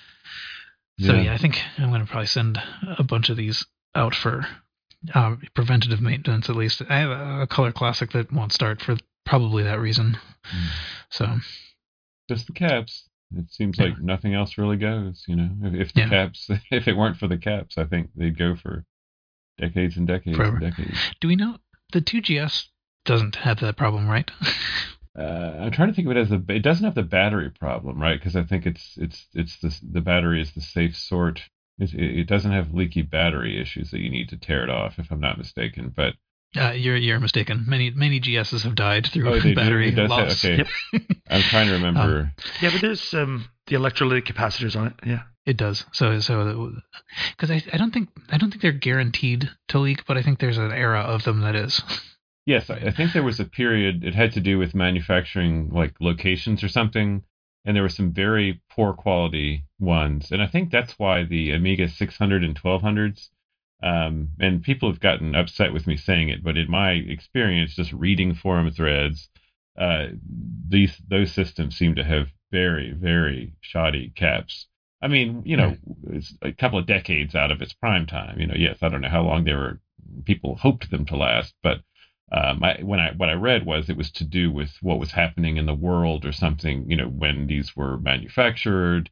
so Yeah. yeah, I think I'm going to probably send a bunch of these out for uh, preventative maintenance at least. I have a, a Color Classic that won't start for probably that reason. Mm. So Just the caps. It seems Yeah. like nothing else really goes. You know, if, if the Yeah. caps, if it weren't for the caps, I think they'd go for decades and decades Forever. and decades. do we know the two G S doesn't have that problem, right? Uh, I'm trying to think of it as a. It doesn't have the battery problem, right? Because I think it's it's it's the the battery is the safe sort. It, it doesn't have leaky battery issues that you need to tear it off, if I'm not mistaken. But uh, you're you're mistaken. Many many G Ss have died through oh, they do? battery It does have- loss. okay. I'm trying to remember. Yeah, but there's um, the electrolytic capacitors on it. Yeah. It does. So so because I I don't think I don't think they're guaranteed to leak, but I think there's an era of them that is. Yes, I, I think there was a period. It had to do with manufacturing, like locations or something, and there were some very poor quality ones. And I think that's why the Amiga six hundred and twelve hundreds. Um, and people have gotten upset with me saying it, but in my experience, just reading forum threads, uh, these those systems seem to have very very shoddy caps. I mean, you know, it's a couple of decades out of its prime time. You know, yes, I don't know how long they were. People hoped them to last, but um, I, when I what I read was it was to do with what was happening in the world or something. You know, when these were manufactured.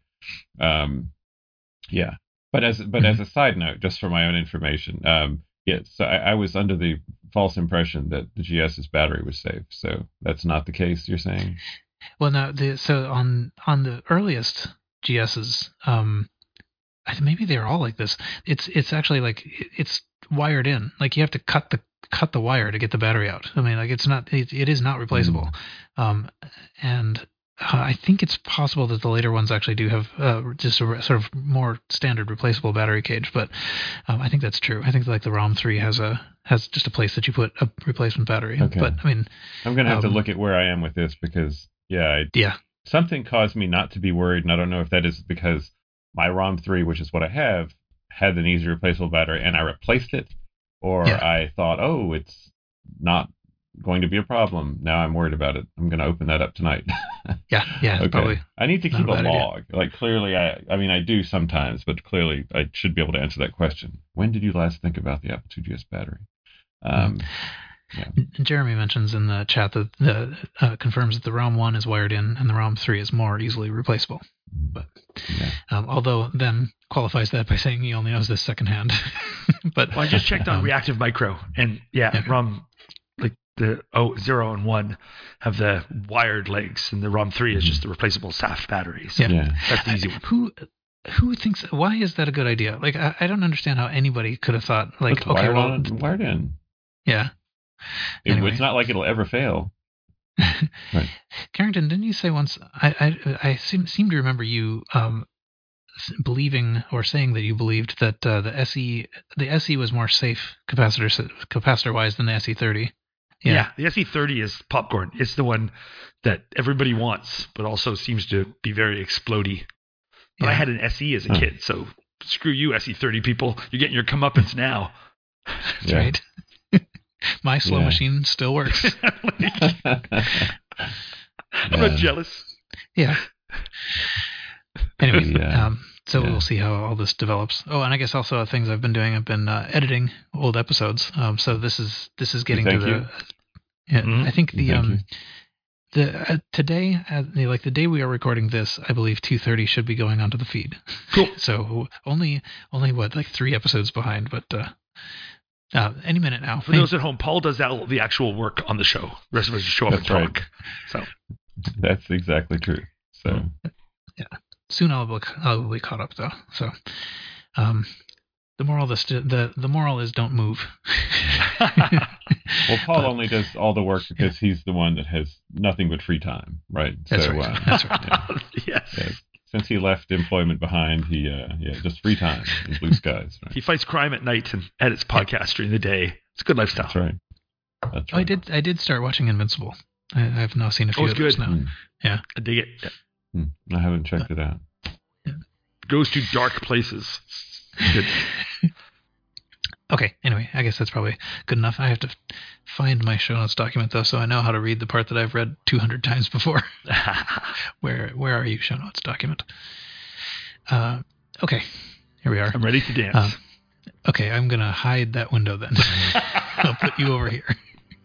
Um, yeah, but as but as a side note, just for my own information, um, yes, so I, I was under the false impression that the GS's battery was safe. So that's not the case. You're saying? Well, no. The, so on on the earliest G S's, um, I, maybe they're all like this. It's it's actually like it's wired in. Like you have to cut the cut the wire to get the battery out. I mean, like it's not. It, it is not replaceable. Mm. Um, and uh, I think it's possible that the later ones actually do have uh, just a sort of more standard replaceable battery cage. But um, I think that's true. I think like the ROM three has a has just a place that you put a replacement battery. Okay. But I mean, I'm gonna have um, to look at where I am with this because yeah, I, yeah. Something caused me not to be worried, and I don't know if that is because my ROM three, which is what I have, had an easy replaceable battery, and I replaced it, or Yeah. I thought, oh, it's not going to be a problem. Now I'm worried about it. I'm going to open that up tonight. Yeah, yeah, Okay. probably. I need to not keep a a bad idea. log. Like clearly, I, I mean, I do sometimes, but clearly, I should be able to answer that question. When did you last think about the Apple two G S battery? Um, yeah. Jeremy mentions in the chat that the uh, confirms that the ROM one is wired in and the ROM three is more easily replaceable. But Yeah. um, although then qualifies that by saying he only knows this secondhand. But Well, I just checked on um, Reactive Micro, and yeah, Yeah. ROM like the oh, zero and one have the wired legs, and the ROM three is just the replaceable S A F battery. So Yeah. Yeah. that's the easy one. Who who thinks? Why is that a good idea? Like I, I don't understand how anybody could have thought like It's okay, wired, well, on, wired in. yeah. It, Anyway. It's not like it'll ever fail. Right. Carrington, didn't you say once? I I, I seem, seem to remember you um, s- believing or saying that you believed that uh, the S E the S E was more safe capacitor capacitor wise than the S E thirty. Yeah. the S E thirty is popcorn. It's the one that everybody wants, but also seems to be very explodey. But I Yeah. had an S E as a Huh. kid, so screw you, S E thirty people. You're getting your comeuppance now. That's Yeah. right. My slow Yeah. machine still works. I'm Yeah. not jealous. Yeah. Anyway, Yeah. um, so Yeah. we'll see how all this develops. Oh, and I guess also things I've been doing. I've been uh, editing old episodes. Um, so this is this is getting Thank to you. the. Yeah, Mhm. I think the Thank um, you. the uh, today, uh, the- like the day we are recording this, I believe two thirty should be going onto the feed. Cool. So only only what like three episodes behind, but uh, uh, any minute now. For those at home, Paul does all the actual work on the show. The rest of us just show up That's and right. talk. So That's exactly true. So Soon I'll be, I'll be caught up though. So, um, the moral the st- the the moral is don't move. well, Paul But- only does all the work because he's the one that has nothing but free time, right? That's so, right. Uh, That's right. yeah, yes. yeah. Since he left employment behind, he uh, yeah, just free time and blue skies. Right? He fights crime at night and edits podcasts during the day. It's a good lifestyle. That's right. That's Oh, I right. did I did start watching Invincible. I, I've now seen a few Oh, it's of those good. now. Hmm. Yeah. I dig it. Hmm. I haven't checked it out. Goes to dark places. Good. Okay. Anyway, I guess that's probably good enough. I have to find my show notes document though, so I know how to read the part that I've read two hundred times before. where Where are you, show notes document? Uh, okay. Here we are. I'm ready to dance. Um, okay, I'm gonna hide that window then. I'll put you over here.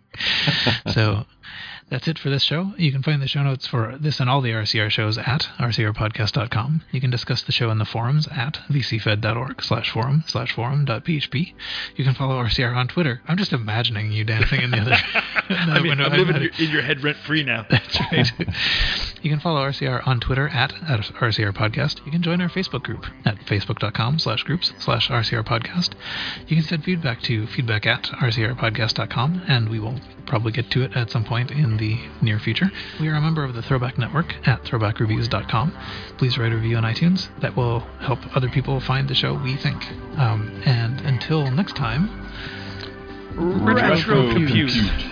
So that's it for this show. You can find the show notes for this and all the R C R shows at r c r podcast dot com. You can discuss the show in the forums at v c fed dot org slash forum slash forum dot p h p. You can follow R C R on Twitter. I'm just imagining you dancing in the other, in the I mean, window. I'm I- living I- in your, in your head rent free now. That's right. You can follow R C R on Twitter at, at R C R Podcast. You can join our Facebook group at facebook.com slash groups slash RCR Podcast. You can send feedback to feedback at rcrpodcast dot com, and we will probably get to it at some point in the near future. We are a member of the Throwback Network at throwback reviews dot com. Please write a review on iTunes. That will help other people find the show, we think. Um, and until next time, Retro Compute.